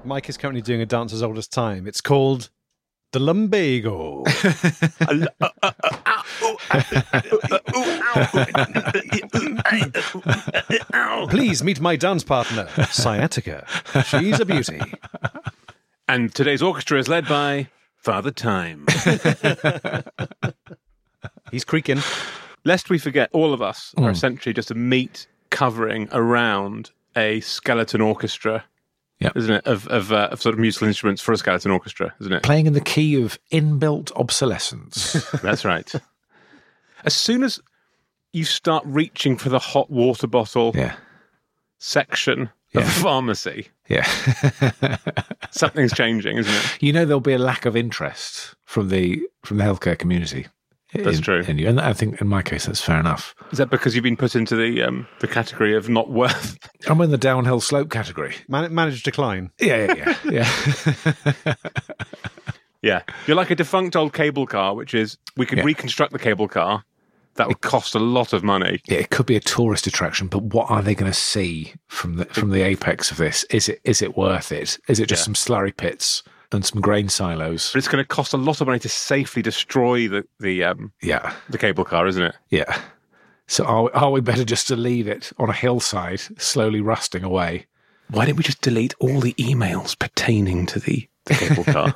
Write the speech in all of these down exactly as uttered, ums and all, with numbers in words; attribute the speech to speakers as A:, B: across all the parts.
A: Mike is currently doing a dance as old as time. It's called the lumbago. Please meet my dance partner, Sciatica. She's a beauty.
B: And today's orchestra is led by Father Time.
A: He's creaking.
B: Lest we forget, all of us
C: Mm.
B: are essentially just a meat covering around a skeleton orchestra,
C: Yep.
B: isn't it? Of of, uh, of sort of musical instruments for a skeleton orchestra, isn't it?
C: Playing in the key of inbuilt obsolescence.
B: That's right. As soon as you start reaching for the hot water bottle
C: Yeah.
B: section
C: Yeah.
B: of a pharmacy,
C: Yeah.
B: something's changing, isn't it?
C: You know there'll be a lack of interest from the from the healthcare community.
B: That's
C: in,
B: true.
C: in you. And I think in my case that's fair enough.
B: Is that because you've been put into the um, the category of not worth?
C: I'm in the downhill slope category.
A: Man- managed decline.
C: Yeah, yeah, yeah. yeah.
B: Yeah, you're like a defunct old cable car, which is we could
C: Yeah.
B: reconstruct the cable car. That would cost a lot of money.
C: Yeah, it could be a tourist attraction, but what are they going to see from the from the apex of this? Is it is it worth it? Is it just
B: Yeah.
C: some slurry pits and some grain silos?
B: But it's going to cost a lot of money to safely destroy the the um,
C: Yeah,
B: the cable car, isn't it?
C: yeah. So are we, are we better just to leave it on a hillside, slowly rusting away?
B: Why don't we just delete all the emails pertaining to the, the cable car?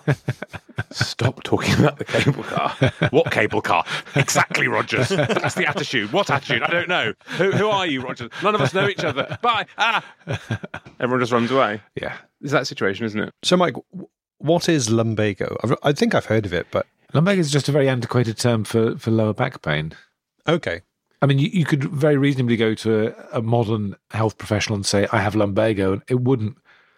B: Stop talking about the cable car. What cable car? Exactly, Rogers. That's the attitude. What attitude? I don't know. Who, who are you, Rogers? None of us know each other. Bye. Ah. Everyone just runs away.
C: Yeah.
B: It's that situation, isn't it?
A: So, Mike, w- what is lumbago? I've, I think I've heard of it, but
C: Lumbago is just a very antiquated term for, for lower back pain.
A: okay.
C: I mean, you, you could very reasonably go to a, a modern health professional and say, I have lumbago, and it wouldn't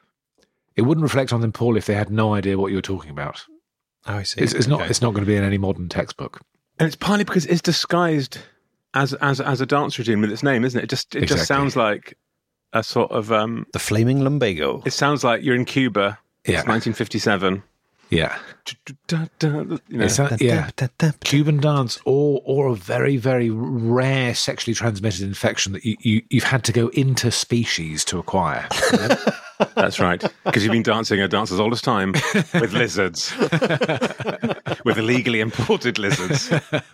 C: it wouldn't reflect on them poorly if they had no idea what you were talking about.
A: Oh, I see.
C: It's, it's not
A: Okay.
C: it's not going to be in any modern textbook.
B: And it's partly because it's disguised as as as a dance routine with its name, isn't it? It just it just
C: Exactly.
B: sounds like a sort of um.
A: the flaming lumbago.
B: It sounds like you're in Cuba.
C: Yeah.
B: It's nineteen fifty-seven.
C: Yeah.
B: You know,
C: It's a, yeah. Cuban dance or or a very, very rare sexually transmitted infection that you, you, you've had to go into species to acquire.
B: that's right. Because you've been dancing a dance as old as time with lizards, with illegally imported lizards.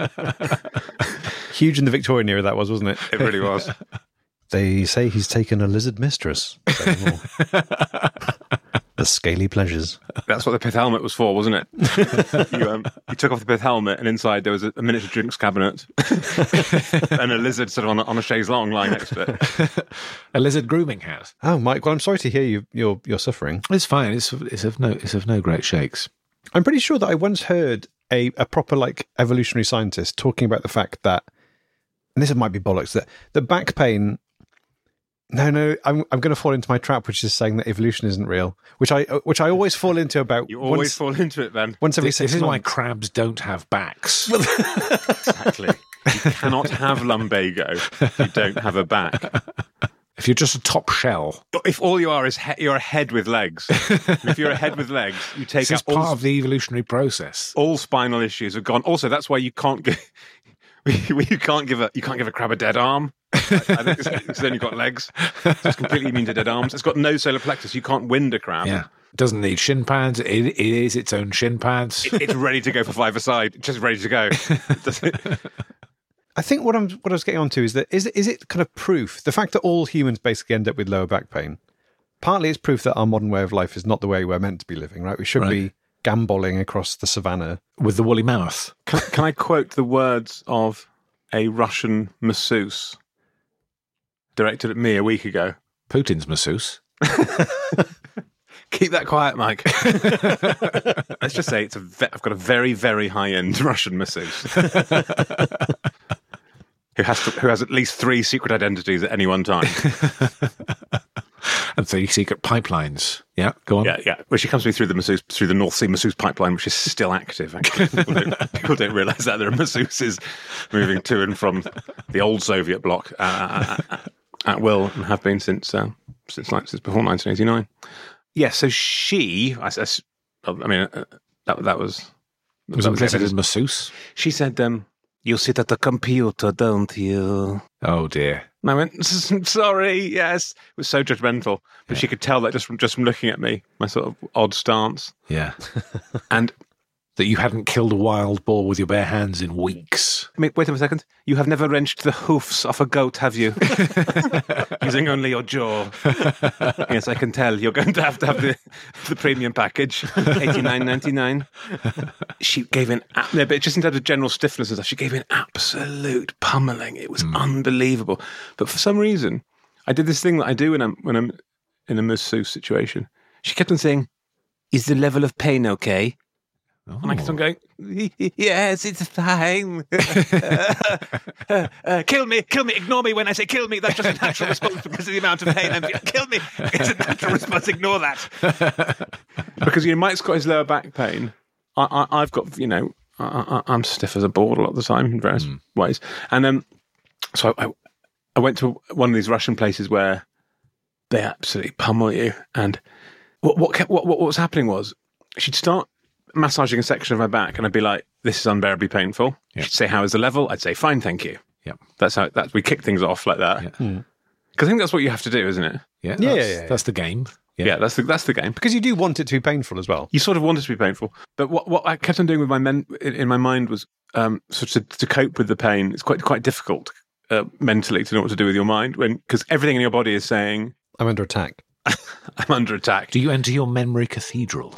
A: Huge in the Victorian era, that was, wasn't it?
B: It really was.
A: They say he's taken a lizard mistress. Say more. The scaly pleasures.
B: That's what the pith helmet was for, wasn't it? you, um, you took off the pith helmet, and inside there was a, a miniature drinks cabinet and a lizard sort of on a, on a chaise longue lying next to it.
C: A lizard grooming hat.
A: Oh, Mike, well, I'm sorry to hear you, you're, you're suffering.
C: It's fine. It's it's of no it's of no great shakes.
A: I'm pretty sure that I once heard a, a proper, like, evolutionary scientist talking about the fact that, and this might be bollocks, that the back pain... No, no, I'm I'm going to fall into my trap, which is saying that evolution isn't real, which I which I always fall into about
B: You always
A: once,
B: fall into it, Ben.
A: once every
C: This,
A: six
C: this is why
A: months.
C: crabs don't have backs.
B: Exactly. You cannot have lumbago if you don't have a back.
C: If you're just a top shell,
B: If all you are is he- you're a head with legs. And if you're a head with legs, you take
C: this is
B: out all,
C: part of the evolutionary process.
B: all spinal issues have gone. Also, that's why you can't give you can't give a you can't give a crab a dead arm. I think it's, it's only got legs. So it's completely immune to dead arms. It's got no solar plexus. You can't wind a crab.
C: Yeah. It doesn't need shin pads. It, it is its own shin pads.
B: It- it's ready to go for five aside. Just ready to go. Does it-
A: I think what I'm what I was getting onto is that is is it kind of proof the fact that all humans basically end up with lower back pain. Partly, it's proof that our modern way of life is not the way we're meant to be living. Right? We should
C: Right.
A: be gambolling across the savannah.
C: With the woolly mouth.
B: Can, can I quote the words of a Russian masseuse directed at me a week ago?
C: Putin's masseuse.
B: Keep that quiet, Mike. Let's just say it's a ve- I've got a very, very high-end Russian masseuse who has to, who has at least three secret identities at any one time.
C: And three secret pipelines. Yeah, go on.
B: Yeah, yeah. Well, she comes to me through the masseuse, through the North Sea masseuse pipeline, which is still active. Actually, people don't, people don't realise that there are masseuses moving to and from the old Soviet bloc uh, at, at will, and have been since uh, since like since before nineteen eighty-nine. Yeah. So she, I, I, I mean, uh, that that was
C: Was
B: that was
C: implicit
B: it.
C: as masseuse.
B: She said, um, You sit at the computer, don't you?
C: Oh dear.
B: And I went, sorry, yes. It was so judgmental. But
C: Yeah.
B: she could tell that just from, just from looking at me, my sort of odd stance.
C: Yeah.
B: And
C: That you hadn't killed a wild boar with your bare hands in weeks.
B: wait, wait a second. You have never wrenched the hoofs off a goat, have you? Using only your jaw. Yes, I can tell. You're going to have to have the, the premium package, eighty-nine ninety-nine. She gave an, no, but just in terms of general stiffness and stuff, she gave an absolute pummeling. It was mm. unbelievable. But for some reason, I did this thing that I do when I'm when I'm in a masseuse situation. She kept on saying, "Is the level of pain okay?"
C: Oh.
B: And I kept on going, yes, it's fine. uh, uh, uh, kill me, kill me, ignore me when I say kill me. That's just a natural response because of the amount of pain I'm feeling. Kill me. It's a natural response, ignore that. Because, you know, Mike's got his lower back pain. I, I, I've got, you know, I, I, I'm stiff as a board a lot of the time in various mm. ways. And um, so I, I went to one of these Russian places where they absolutely pummel you. And what, what, kept, what, what was happening was she'd start massaging a section of my back, and I'd be like, "This is unbearably painful." Yep. She'd say, "How is the level?" I'd say, "Fine, thank you."
C: Yep.
B: That's how that we kick things off like that. Because yeah. mm. I think that's what you have to do, isn't it?
C: Yeah,
A: yeah,
C: that's,
A: yeah, yeah.
C: that's the game.
B: Yeah. yeah, that's the that's the game.
A: Because you do want it to be painful as well.
B: You sort of want it to be painful, but what what I kept on doing with my men in, in my mind was um, sort of to, to cope with the pain. It's quite quite difficult uh, mentally to know what to do with your mind when because everything in your body is saying,
A: "I'm under attack."
B: I'm under attack.
C: Do you enter your memory cathedral?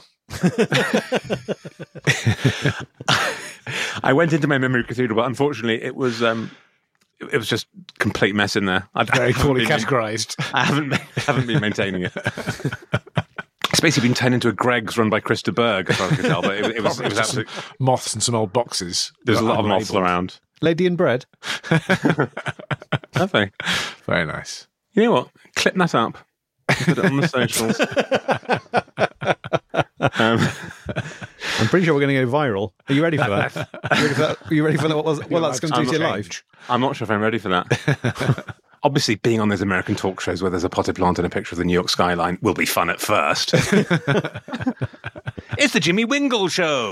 B: I went into my memory cathedral, but unfortunately, it was um, it, it was just complete mess in there. I'd
C: very poorly categorised.
B: I haven't haven't been maintaining it. It's basically been turned into a Greggs run by Krista Berg, as far as I can tell. But it, it was it was absolutely
C: moths and some old boxes.
B: There's a lot of moths around.
A: Lady in bread.
B: Lovely.
C: Very nice.
B: You know what? Clip that up. Put it on the socials. um,
A: I'm pretty sure we're going to go viral. Are you ready for that? Are you ready for that? Are you ready for that? What, was, what that's going to do to your life?
B: I'm not sure if I'm ready for that. Obviously, being on those American talk shows where there's a potted plant and a picture of the New York skyline will be fun at first. It's the Jimmy Wingle Show.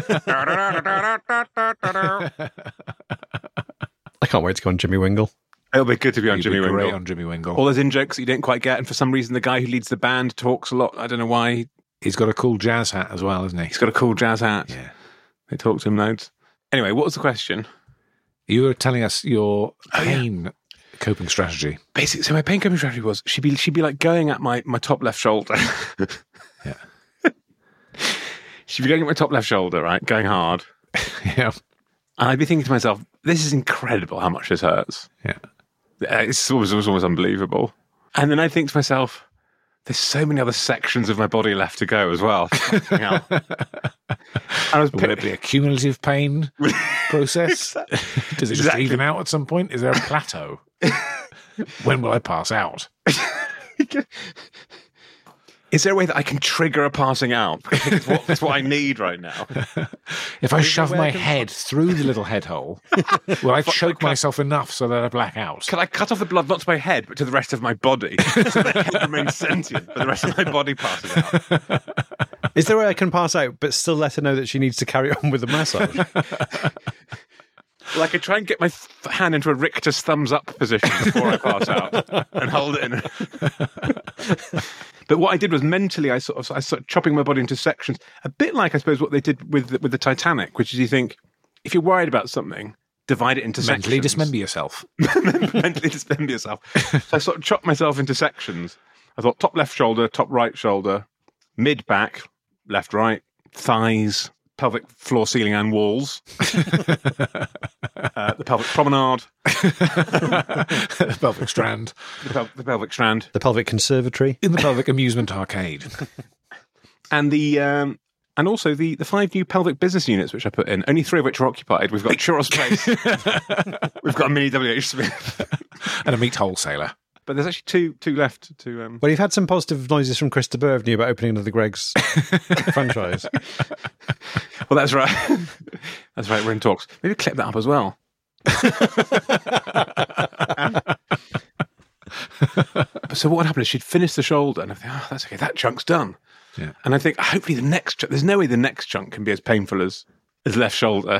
A: I can't wait to go on Jimmy Wingle.
B: It'll be good to be on
C: You'd
B: Jimmy
C: be
B: Wingle.
C: Great on Jimmy Wingle.
B: All those in jokes that you didn't quite get, and for some reason, the guy who leads the band talks a lot. I don't know why.
C: He's got a cool jazz hat as well, hasn't he?
B: He's got a cool jazz hat.
C: Yeah.
B: They talk to him loads. Anyway, what was the question?
C: You were telling us your pain oh, yeah. coping strategy.
B: Basically, so my pain coping strategy was she'd be she'd be like going at my, my top left shoulder.
C: Yeah.
B: She'd be going at my top left shoulder, right, going hard.
C: Yeah.
B: And I'd be thinking to myself, this is incredible how much this hurts.
C: Yeah.
B: It's always, always, always unbelievable. And then I think to myself, there's so many other sections of my body left to go as well. And I was
C: Will it be a cumulative pain process? Does it just
B: Exactly.
C: even out at some point? Is there a plateau? When will I pass out?
B: Is there a way that I can trigger a passing out? It's what, it's what I need right now.
C: If I shove my head through the little head hole, will I choke myself enough so that I black out?
B: Can I cut off the blood, not to my head, but to the rest of my body, so the head remains sentient, but the rest of my body passes out?
A: Is there a way I can pass out, but still let her know that she needs to carry on with the massage?
B: Like I try and get my th- hand into a Richter's thumbs up position before I pass out and hold it in. But what I did was mentally, I sort of, I started chopping my body into sections, a bit like I suppose what they did with the, with the Titanic, which is you think if you're worried about something, divide it into
C: Mentally
B: sections.
C: dismember yourself.
B: Mentally dismember yourself. So I sort of chopped myself into sections. I thought top left shoulder, top right shoulder, mid back, left right, thighs, pelvic floor, ceiling, and walls. uh, the pelvic promenade.
C: The pelvic strand.
B: The, pel- the pelvic strand.
A: The pelvic conservatory.
C: In the pelvic amusement arcade.
B: And the um, and also the, the five new pelvic business units which I put in, only three of which are occupied. We've got Churros Place. We've got a mini W H Smith.
C: And a meat wholesaler.
B: But there's actually two two left to... Um...
A: Well, you've had some positive noises from Krista Berg, haven't you, about opening another Greggs franchise.
B: Well, that's right. That's right, we're in talks. Maybe clip that up as well. So what would happen is she'd finish the shoulder and I think, oh, that's okay, that chunk's done.
C: Yeah.
B: And I think, hopefully the next chunk, there's no way the next chunk can be as painful as, as left shoulder.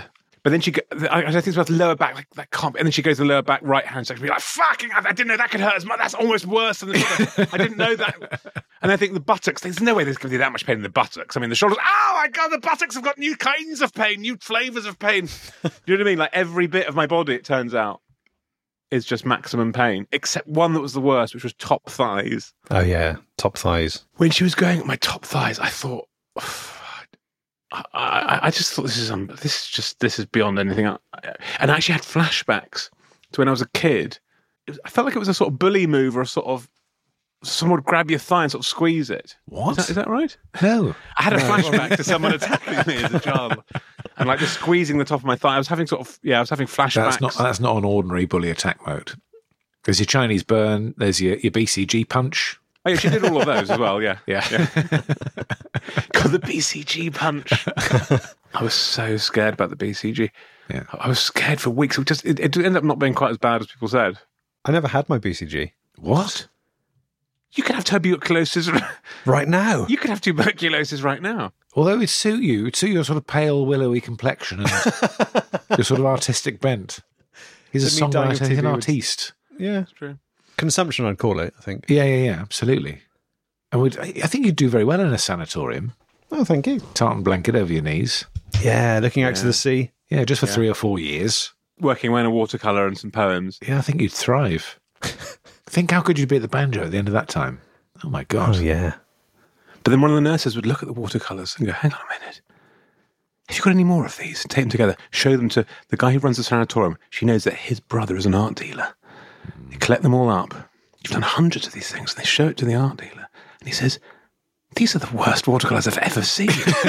B: But then she, go, I, I think it's about the lower back, like that can't. And then she goes to the lower back right hand section, be like, "Fucking! I, I didn't know that could hurt as much. That's almost worse than the shoulder. I didn't know that." And I think the buttocks. There's no way there's going to be that much pain in the buttocks. I mean, the shoulders. Oh my god, the buttocks have got new kinds of pain, new flavors of pain. Do you know what I mean? Like every bit of my body, it turns out, is just maximum pain, except one that was the worst, which was top thighs.
A: Oh yeah, top thighs.
B: When she was going at my top thighs, I thought. I, I, I just thought this is um, this is just this is beyond anything. I, and I actually had flashbacks to when I was a kid. It was, I felt like it was a sort of bully move or a sort of someone would grab your thigh and sort of squeeze it.
C: What?
B: Is that, is that right?
C: No.
B: I had a flashback to someone attacking me as a child and like just squeezing the top of my thigh. I was having sort of yeah, I was having flashbacks.
C: That's not that's not an ordinary bully attack mode. There's your Chinese burn. There's your, your B C G punch.
B: Oh yeah, she did all of those as well. Yeah,
C: Yeah.
B: yeah. Got the B C G punch. I was so scared about the B C G.
C: Yeah.
B: I was scared for weeks. It just it, it ended up not being quite as bad as people said.
A: I never had my B C G.
C: What?
B: You could have tuberculosis
A: Right now.
B: You could have tuberculosis right now.
C: Although it'd suit you, it'd suit your sort of pale, willowy complexion and your sort of artistic bent. He's a
A: So me dying of
C: songwriter, he's an
A: T B would-
C: artiste.
A: Yeah.
B: That's true.
A: Consumption, I'd call it, I think.
C: Yeah, yeah, yeah, absolutely. And we'd, I I think you'd do very well in a sanatorium.
A: Oh, thank you.
C: Tartan blanket over your knees.
A: Yeah, looking out to
B: Yeah.
A: the sea.
C: Yeah, just for
B: Yeah.
C: three or four years.
B: Working away in a watercolour and some poems.
C: Yeah, I think you'd thrive. Think how good you'd be at the banjo at the end of that time. Oh, my God.
A: Oh, yeah.
B: But then one of the nurses would look at the watercolours and go, "Hang on a minute. Have you got any more of these?" And take them together, show them to the guy who runs the sanatorium. She knows that his brother is an art dealer. They collect them all up. You've done hundreds of these things, and they show it to the art dealer. And he says, "These are the worst watercolours I've ever seen."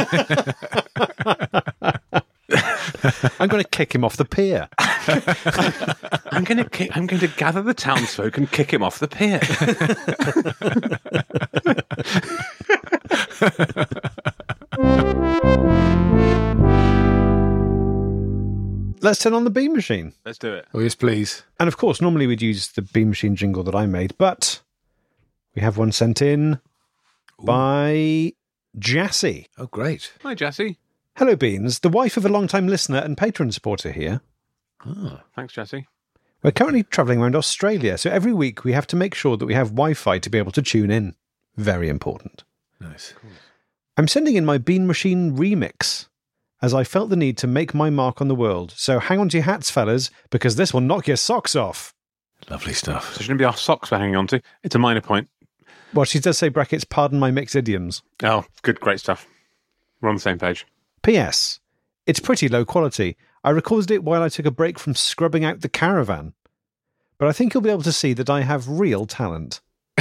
A: I'm going to kick him off the pier.
B: I'm going to kick, I'm going to gather the townsfolk and kick him off the pier.
A: Let's turn on the Bean Machine.
B: Let's do it.
C: Oh, yes, please.
A: And of course, normally we'd use the Bean Machine jingle that I made, but we have one sent in by Jassy.
C: Oh, great.
B: Hi, Jesse.
A: Hello, Beans. The wife of a long-time listener and patron supporter here.
C: Oh.
B: Thanks, Jesse.
A: We're currently travelling around Australia, so every week we have to make sure that we have Wi-Fi to be able to tune in. Very important.
C: Nice.
A: I'm sending in my Bean Machine remix, as I felt the need to make my mark on the world. So hang on to your hats, fellas, because this will knock your socks off.
C: Lovely stuff.
B: So shouldn't be our socks we're hanging on to. It's a minor point.
A: Well, she does say brackets, pardon my mixed idioms.
B: Oh, good, great stuff. We're on the same page.
A: P S. It's pretty low quality. I recorded it while I took a break from scrubbing out the caravan. But I think you'll be able to see that I have real talent.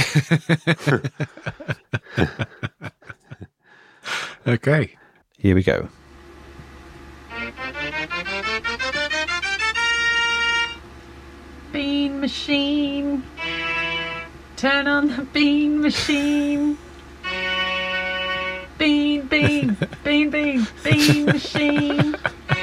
C: Okay.
A: Here we go.
D: Bean machine. Turn on the bean machine. Bean, bean, bean, bean, bean machine.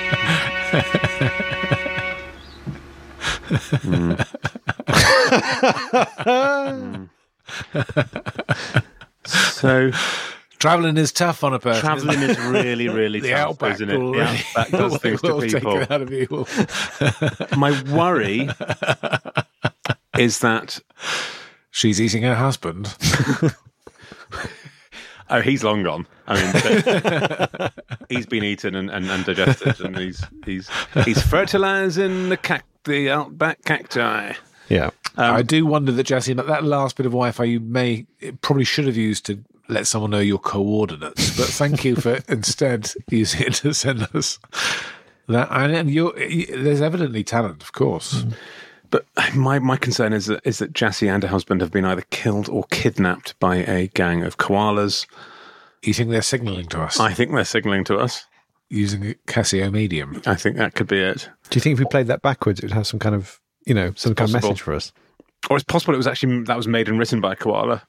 B: So
C: Travelling is tough on a person.
B: travelling is really, really
C: The
B: tough,
C: outback
B: isn't it?
C: will-
B: The outback does things to
C: will take
B: people.
C: it out of you.
B: My worry is that
C: She's eating her husband.
B: oh, he's long gone. I mean, he's been eaten and, and, and digested, and he's he's he's fertilising the cac- the outback cacti.
A: Yeah.
B: Um,
C: I do wonder that, Jesse, that, that last bit of Wi-Fi you may it probably should have used to let someone know your coordinates. But thank you for instead using it to send us that. And you're, you, there's evidently talent, of course.
B: But my, my concern is that is that Jassy and her husband have been either killed or kidnapped by a gang of koalas.
C: You think they're signalling to us
B: I think they're signalling to us.
C: using a Casio medium?
B: I think that could be it.
A: Do you think if we played that backwards, it would have some kind of, you know, some kind of
B: possible.
A: message for us?
B: Or it's possible it was actually that was made and written by a koala.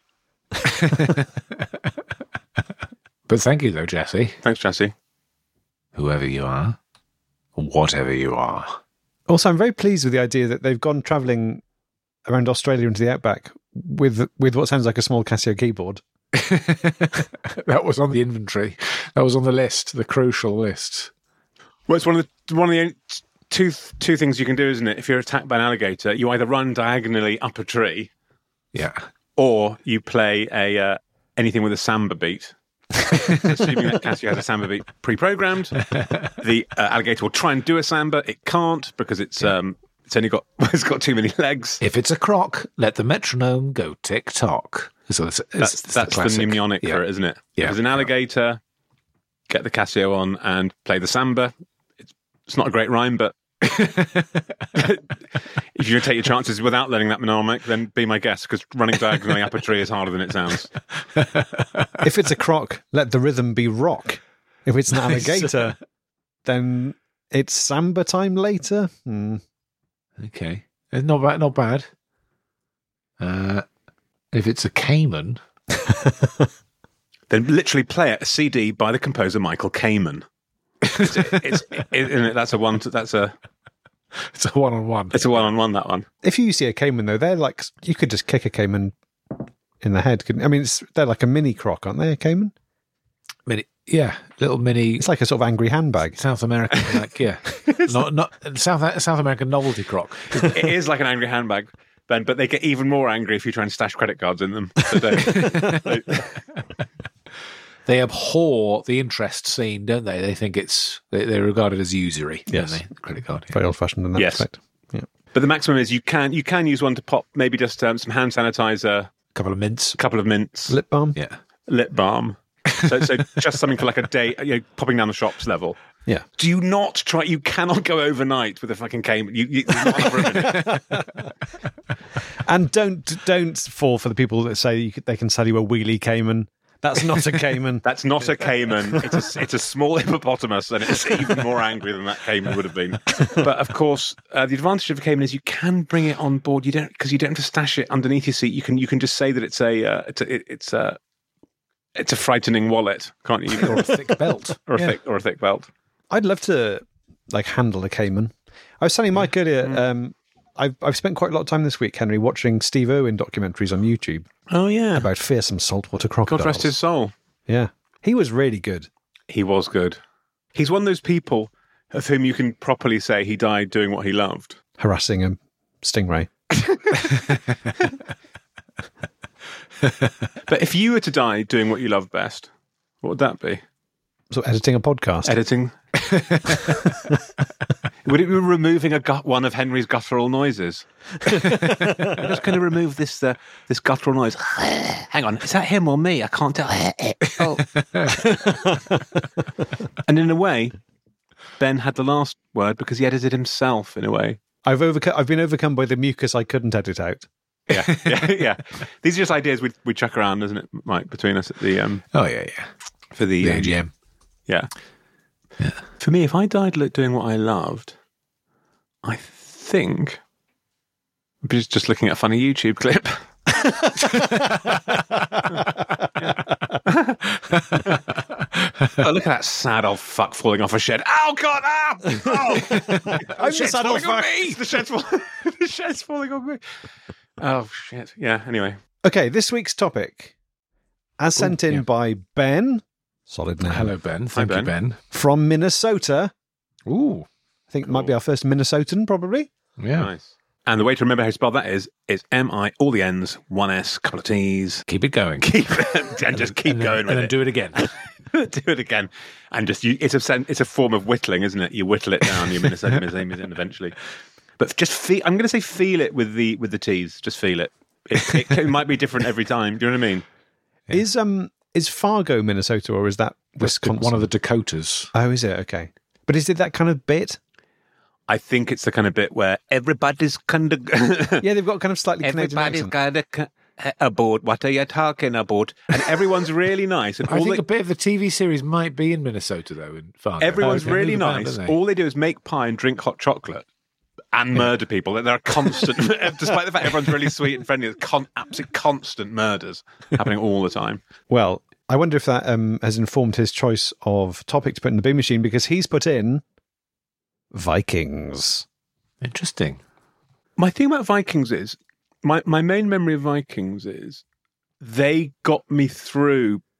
C: But thank you, though, Jesse.
B: Thanks, Jassy.
C: Whoever you are, whatever you are.
A: Also, I'm very pleased with the idea that they've gone travelling around Australia into the outback with with what sounds like a small Casio keyboard.
C: That was on the inventory. That was on the list, the crucial list.
B: Well, it's one of the one of the only two two things you can do, isn't it? If you're attacked by an alligator, you either run diagonally up a tree,
C: Yeah.
B: or you play a uh, anything with a samba beat. Assuming that Casio has a samba beat pre-programmed, the uh, alligator will try and do a samba. It can't because it's um it's only got it's got too many legs.
C: If it's a croc, let the metronome go tick tock. So it's, it's,
B: That's
C: it's
B: that's the,
C: classic.
B: mnemonic
C: Yeah.
B: for it, isn't it?
C: Yeah.
B: If it's an alligator, get the Casio on and play the samba. It's it's not a great rhyme, but if you're going to take your chances without learning that mnemonic, then be my guest, because running diagonally up a tree is harder than it sounds.
A: If it's a croc, let the rhythm be rock. If it's an alligator, then it's samba time later. Hmm.
C: Okay. It's not bad. Not bad. Uh, if it's a caiman,
B: Then literally play it, a C D by the composer Michael Kamen. It's, it's, it, it, that's a one. That's a
C: it's a one-on-one.
B: it's a one-on-one. That one.
A: If you see a caiman, though, they're like, you could just kick a caiman in the head. Couldn't, I mean, it's, they're like a mini croc, aren't they, a caiman?
C: Mini, yeah, little mini
A: It's like a sort of angry handbag.
C: South American, like yeah, not not South South American novelty croc.
B: It is like an angry handbag, Ben, but they get even more angry if you try and stash credit cards in them. So they-
C: They abhor the interest scene, don't they? They think it's they, they regard it as usury.
A: Yes.
C: Don't they? The credit card. Yeah.
A: Very old-fashioned in that
B: Yes.
A: respect. Yeah.
B: But the maximum is you can you can use one to pop maybe just um, some hand sanitizer, a
C: Couple of mints.
B: couple of mints,
A: Lip balm?
C: Yeah.
B: lip balm. So, so just something for like a day, you know, popping down the shops level.
A: Yeah.
B: Do you not try? You cannot go overnight with a fucking cane. You, you there's not enough room in it.
A: And don't don't fall for the people that say you could, they can sell you a wheelie caiman. That's not a caiman.
B: That's not a caiman. It's a, it's a small hippopotamus, and it's even more angry than that caiman would have been. But of course, uh, the advantage of a caiman is you can bring it on board. You don't because you don't have to stash it underneath your seat. You can you can just say that it's a uh, it's a, it, it's a it's a frightening wallet, can't you?
C: Or a thick belt.
B: or a
C: Yeah.
B: thick or a thick belt.
A: I'd love to like handle a caiman. I was telling Mike earlier, um, I've I've spent quite a lot of time this week, Henry, watching Steve Irwin documentaries on YouTube
B: Oh yeah.
A: about fearsome saltwater crocodiles.
B: God rest his soul.
A: Yeah, he was really good.
B: He was good. He's one of those people of whom you can properly say he died doing what he loved.
A: Harassing a stingray.
B: But if you were to die doing what you love best, what would that be?
A: So editing a podcast.
B: Editing. Would it be removing a gut one of Henry's guttural noises? I'm just going to remove this uh, this guttural noise. Hang on, is that him or me? I can't tell. Oh. And in a way, Ben had the last word because he edited himself. In a way,
A: I've overcome. I've been overcome by the mucus I couldn't edit out.
B: yeah, yeah, yeah. These are just ideas we we chuck around, isn't it, Mike? Between us at the um
C: Oh yeah, yeah.
B: for the,
C: The
B: um,
C: A G M.
B: Yeah. Yeah. For me, if I died lo- doing what I loved, I think I'm just just looking at a funny YouTube clip. Oh, look at that sad old fuck falling off a shed. Oh God! Ah! Oh!
A: I'm
B: the
A: the
B: shed's
A: sad old
B: falling on
A: fuck.
B: me. The shed's, fall- the shed's falling on me. Oh shit! Yeah. Anyway,
A: Okay, this week's topic, as sent in
C: yeah.
A: by Ben, solid name,
C: Hello, Ben. Thank
B: Ben.
C: you, Ben.
A: from Minnesota.
C: Ooh.
A: I think it might be our first Minnesotan, probably.
C: Yeah.
B: nice. And the way to remember how to spell that is is M I all the N's, one S, couple of T's.
C: Keep it going.
B: Keep and just keep
C: and then,
B: going
C: and
B: with
C: then
B: it.
C: do it again.
B: Do it again, and just you, it's a sen- it's a form of whittling, isn't it? You whittle it down, you Minnesota Museum in eventually. But just feel. I'm going to say feel it with the with the T's. Just feel it. It, it, it might be different every time. Do you know what I mean?
C: Yeah.
A: Is um is Fargo Minnesota or is that Wisconsin?
C: One of the Dakotas.
A: Oh, is it? Okay. But is it that kind of bit?
B: I think it's the kind of bit where everybody's kind of
A: Yeah, they've got kind of slightly Canadian
B: everybody's
A: accent.
B: kind of aboard. What are you talking about? And everyone's really nice. And
C: I
B: all
C: think
B: they,
C: a bit of the T V series might be in Minnesota, though, in Fargo.
B: everyone's
C: Okay.
B: really
C: Move about,
B: nice.
C: don't they?
B: All they do is make pie and drink hot chocolate. And murder people. They're a constant, despite the fact everyone's really sweet and friendly, there's con- absolute constant murders happening all the time.
A: Well, I wonder if that um, has informed his choice of topic to put in the bin machine because he's put in Vikings.
C: Interesting.
B: My thing about Vikings is, my, my main memory of Vikings is they got me through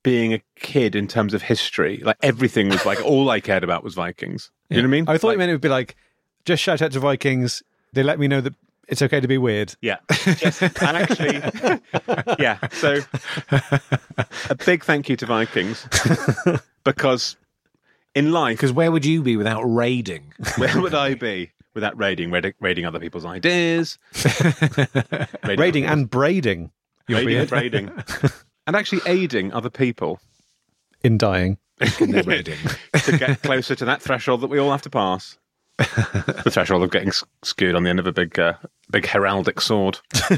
B: being a kid in terms of history. Like everything was like all I cared about was Vikings. You know what I mean?
A: I thought
B: like,
A: you meant it would be like, just shout out to Vikings. They let me know that it's okay to be weird.
B: Yeah. Yes. And actually, yeah. So a big thank you to Vikings because in life,
C: Because where would you be without raiding?
B: where would I be without raiding, raiding, raiding other people's ideas, raiding,
A: Raiding
B: other
A: and braiding. You'll
B: raiding,
A: be
B: and raiding, and actually aiding other people
A: in dying.
C: In their raiding.
B: to get closer to that threshold that we all have to pass. The threshold of getting s- skewed on the end of a big, uh, big heraldic sword.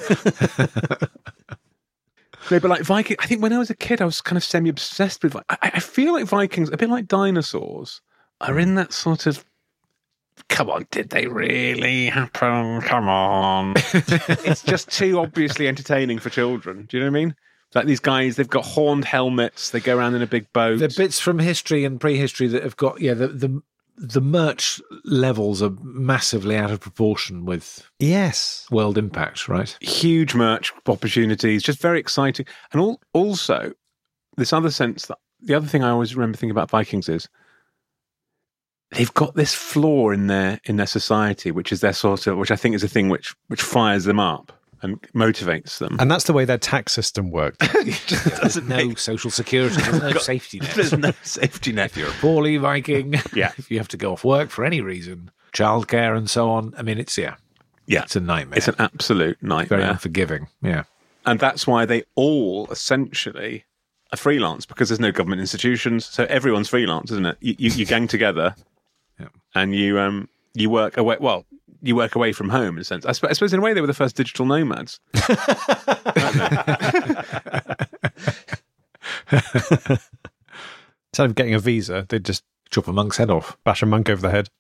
B: No, but like Viking, I think when I was a kid, I was kind of semi-obsessed with. I, I feel like Vikings, a bit like dinosaurs, are in that sort of. Come on, did they really happen? Come on, it's just too obviously entertaining for children. Do you know what I mean? Like these guys, they've got horned helmets. They go around in a big boat.
C: The bits from history and prehistory that have got, yeah, the, the the merch levels are massively out of proportion with
A: Yes.
C: world impact, right?
B: Huge merch opportunities, just very exciting. And all, also, this other sense that the other thing I always remember thinking about Vikings is they've got this flaw in their in their society, which is their sort of, which I think is a thing which which fires them up and motivates them.
A: And that's the way their tax system worked.
B: doesn't
C: No
B: make,
C: social security, there's no safety net.
B: there's no safety net.
C: If you're a poorly Viking,
B: Yeah.
C: if you have to go off work for any reason, childcare and so on. I mean, it's, yeah,
B: Yeah,
C: it's a nightmare.
B: it's an absolute
C: very
B: nightmare.
C: unforgiving. Yeah.
B: And that's why they all essentially are freelance, because there's no government institutions. So everyone's freelance, isn't it? You, you, you gang together
C: Yeah.
B: and you um you work away. Well, you work away from home in a sense. I, sp- I suppose in a way they were the first digital nomads.
A: Instead of getting a visa, they'd just
C: Chop a monk's head off.
A: bash a monk over the head.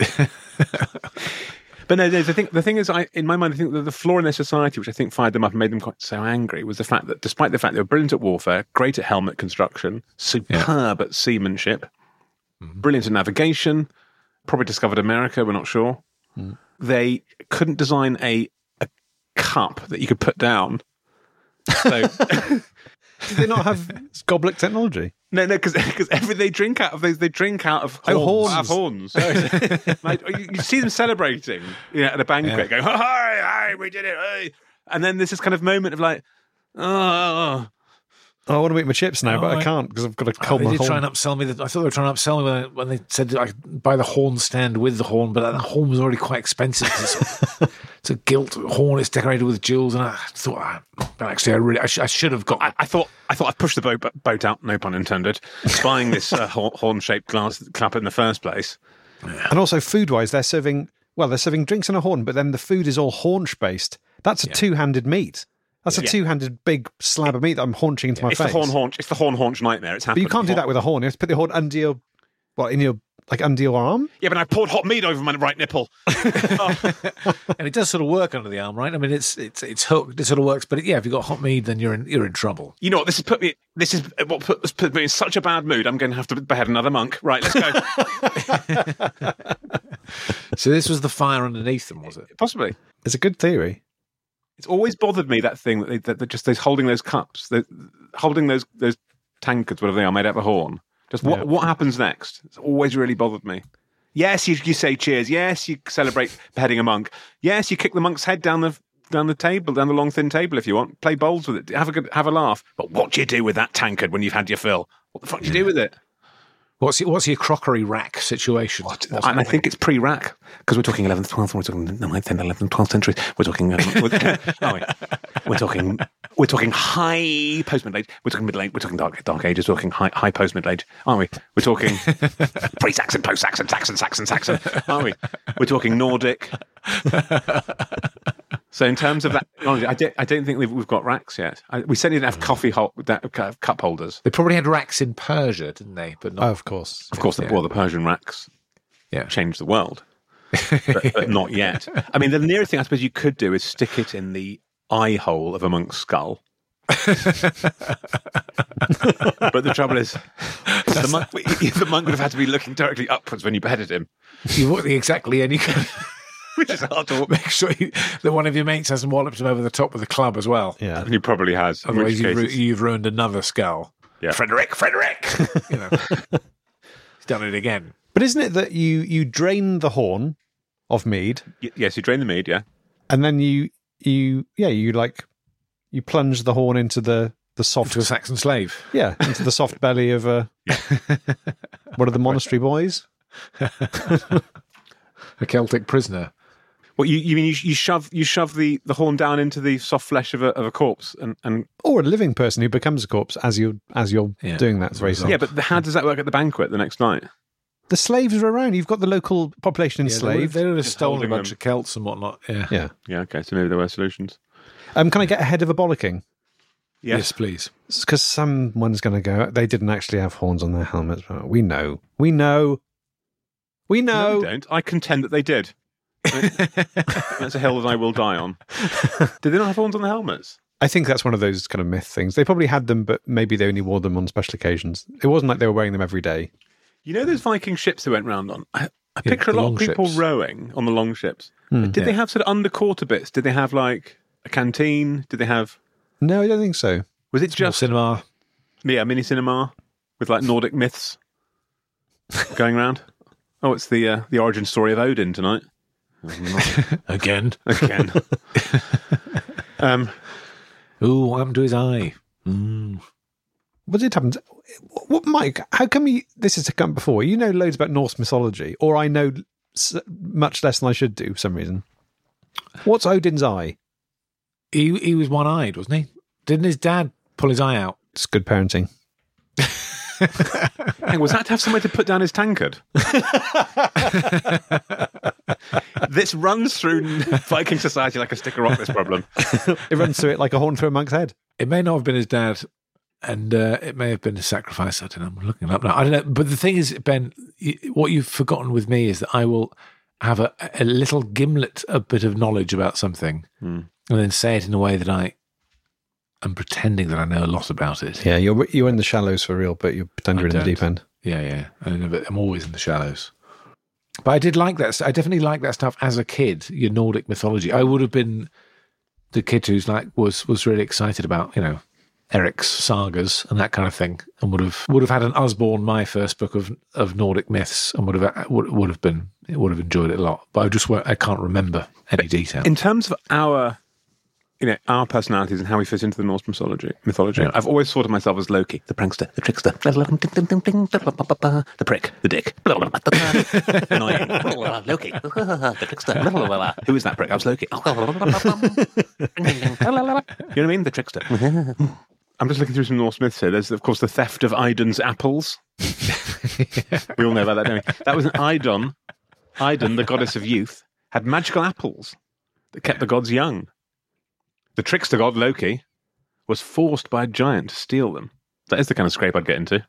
B: But no, no, the thing, the thing is, I, in my mind, I think that the flaw in their society, which I think fired them up and made them quite so angry, was the fact that despite the fact they were brilliant at warfare, great at helmet construction, superb at seamanship, brilliant at navigation, probably discovered America, we're not sure.
A: Mm.
B: They couldn't design a, a cup that you could put down. So,
A: Did they not have goblet technology?
B: no, no, because every they drink out of those, they drink out of
A: Oh,
B: horns.
A: horns.
B: Out of horns. Like, you, you see them celebrating, you know, at a banquet,
C: Yeah.
B: going, "Hi, hi, we did it!" Hey. And then there's this kind of moment of like, "Oh,
A: Oh, I want to eat my chips now,
C: Oh,
A: but I
C: I-
A: can't because I've got to
C: Oh,
A: hold
C: they
A: my
C: did try
A: horn.
C: and upsell me. That I thought they were trying to upsell me when, I, when they said I could buy the horn stand with the horn, but that horn was already quite expensive. It's, it's a gilt horn. It's decorated with jewels, and I thought, ah, but actually, I really, I, sh- I should have got.
B: I, I thought, I thought I'd pushed the boat, boat out, no pun intended, buying this uh, horn-shaped glass cup in the first place."
A: And also, food-wise, they're serving well. They're serving drinks and a horn, but then the food is all haunch-based. That's a two-handed meat. That's a
B: Yeah.
A: two-handed big slab of meat that I'm haunching into my
B: It's
A: face.
B: the horn haunch. It's the horn haunch nightmare. It's
A: But
B: happened.
A: you can't do that with a horn. You have to put the horn under your, what, in your, like under your arm?
B: Yeah, but I poured hot meat over my right nipple.
C: And it does sort of work under the arm, right? I mean, it's it's it's hooked. It sort of works, but yeah, if you've got hot mead, then you're in you're in trouble.
B: You know what? This has put me. This is what put, has put me in such a bad mood. I'm going to have to behead another monk. Right, let's go.
C: So this was the fire underneath them, was it?
B: Possibly.
A: It's a good theory.
B: It's always bothered me, that thing that they, that they're just those holding those cups, the, holding those those tankards, whatever they are, made out of a horn. Just what
A: Yeah.
B: what happens next? It's always really bothered me. Yes, you, you say cheers. Yes, you celebrate beheading a monk. Yes, you kick the monk's head down the down the table, down the long thin table if you want. Play bowls with it. Have a good, have a laugh. But what do you do with that tankard when you've had your fill? What the fuck do you do with it?
C: What's your, what's your crockery rack situation?
B: What? And I think it's pre-rack, because we're talking eleventh, twelfth, we're talking ninth, tenth, eleventh, twelfth centuries. We're talking, um, we're, are we? We're talking, we're talking high post middle age. We're talking middle age. We're talking dark dark ages. We're talking high high post middle age, aren't we? We're talking pre-Saxon, post-Saxon, Saxon, Saxon, Saxon, aren't we? We're talking Nordic. So in terms of that, honestly, I don't, I don't think we've, we've got racks yet. I, we certainly didn't have coffee hol- that, uh, cup holders.
C: They probably had racks in Persia, didn't they? But not.
A: Oh, of course.
B: Of course, the,
C: Yeah.
B: well, the Persian racks
C: Yeah.
B: changed the world, but, but not yet. I mean, the nearest thing I suppose you could do is stick it in the eye hole of a monk's skull. But the trouble is, the monk, the monk would have had to be looking directly upwards when you beheaded him,
C: You want the exactly, and you can
B: which is hard to.
C: make sure you, that one of your mates hasn't walloped him over the top with a club as well.
A: Yeah.
B: He probably has. In which
C: Otherwise, you've,
B: case
C: ru-
B: it's-
C: you've ruined another skull.
B: Yeah.
C: Frederick, Frederick. You know, he's done it again.
A: But isn't it that you you drain the horn of mead,
B: Y- yes, you drain the mead, yeah.
A: and then you you yeah you like you plunge the horn into the the soft
C: To a Saxon slave.
A: yeah into the soft belly of a what are the monastery boys?
C: A Celtic prisoner.
B: What you you mean you, you shove you shove the, the horn down into the soft flesh of a of a corpse and, and
A: Or a living person who becomes a corpse as you as you're
C: Yeah.
A: doing that very
B: yeah, but how does that work at the banquet the next night?
A: The slaves are around. You've got the local population
C: Yeah, they would,
A: enslaved.
C: they would have
B: Just
C: stolen a
B: holding
C: bunch
B: them.
C: of Celts and whatnot. Yeah.
A: yeah.
B: Yeah, okay, so maybe there were solutions.
A: Um, can I get ahead of a bollocking?
C: Yes, please.
A: Because someone's going to go, they didn't actually have horns on their helmets. But we know. We know. We
B: No,
A: know.
B: they don't. I contend that they did. That's a hill that I will die on. Did they not have horns on the helmets?
A: I think that's one of those kind of myth things. They probably had them, but maybe they only wore them on special occasions. It wasn't like they were wearing them every day.
B: You know those Viking ships they went round on? I, I
C: Yeah,
B: picture a
C: the
B: lot
C: long
B: of people
C: ships.
B: rowing on the long ships.
A: Hmm.
B: Did they have sort of under quarter bits? Did they have like a canteen? Did they have...
A: No, I don't think so.
B: Was it
C: Just
B: just
C: cinema.
B: yeah, mini cinema with like Nordic myths going around? Oh, it's the uh, the origin story of Odin tonight.
C: Again.
B: Again. um,
C: Ooh, what happened to his eye? Mm.
A: What did happen? What, Mike? How come you? This has come before. You know loads about Norse mythology, or I know s- much less than I should do for some reason. What's Odin's eye?
C: He he was one eyed, wasn't he? Didn't his dad pull his eye out?
A: It's good parenting.
B: Hey, was that to have somewhere to put down his tankard? This runs through Viking society like a stick of rock, this problem.
A: It runs through it like a horn through a monk's head.
C: It may not have been his dad, and uh, it may have been a sacrifice. I don't know. I'm looking it up now. I don't know. But the thing is, Ben, y- what you've forgotten with me is that I will have a, a little gimlet, a bit of knowledge about something,
B: Hmm.
C: and then say it in a way that I am pretending that I know a lot about it.
A: Yeah, you're you're in the shallows for real, but you pretend
C: I
A: you're in the
C: don't.
A: deep end.
C: Yeah, yeah. I never, I'm always in the shallows. But I did like that. I definitely liked that stuff as a kid. Your Nordic mythology. I would have been the kid who's like was was really excited about, you know, Eric's sagas and that kind of thing, and would have would have had an Usborne, my first book of of Nordic myths, and would have would, would have been would have enjoyed it a lot. But I just won't- I can't remember any detail.
B: In terms of our, you know, our personalities and how we fit into the Norse mythology, mythology,
C: Yeah.
B: I've always thought of myself as Loki, the prankster, the trickster, the prick, the dick, annoying, Loki, the trickster. Who is that prick? I was Loki. You know what I mean? The trickster. I'm just looking through some Norse myths here. There's, of course, the theft of Idun's apples. We all know about that, don't we? That was an Idun. Idun, the goddess of youth, had magical apples that kept the gods young. The trickster god, Loki, was forced by a giant to steal them. That is the kind of scrape I'd get into.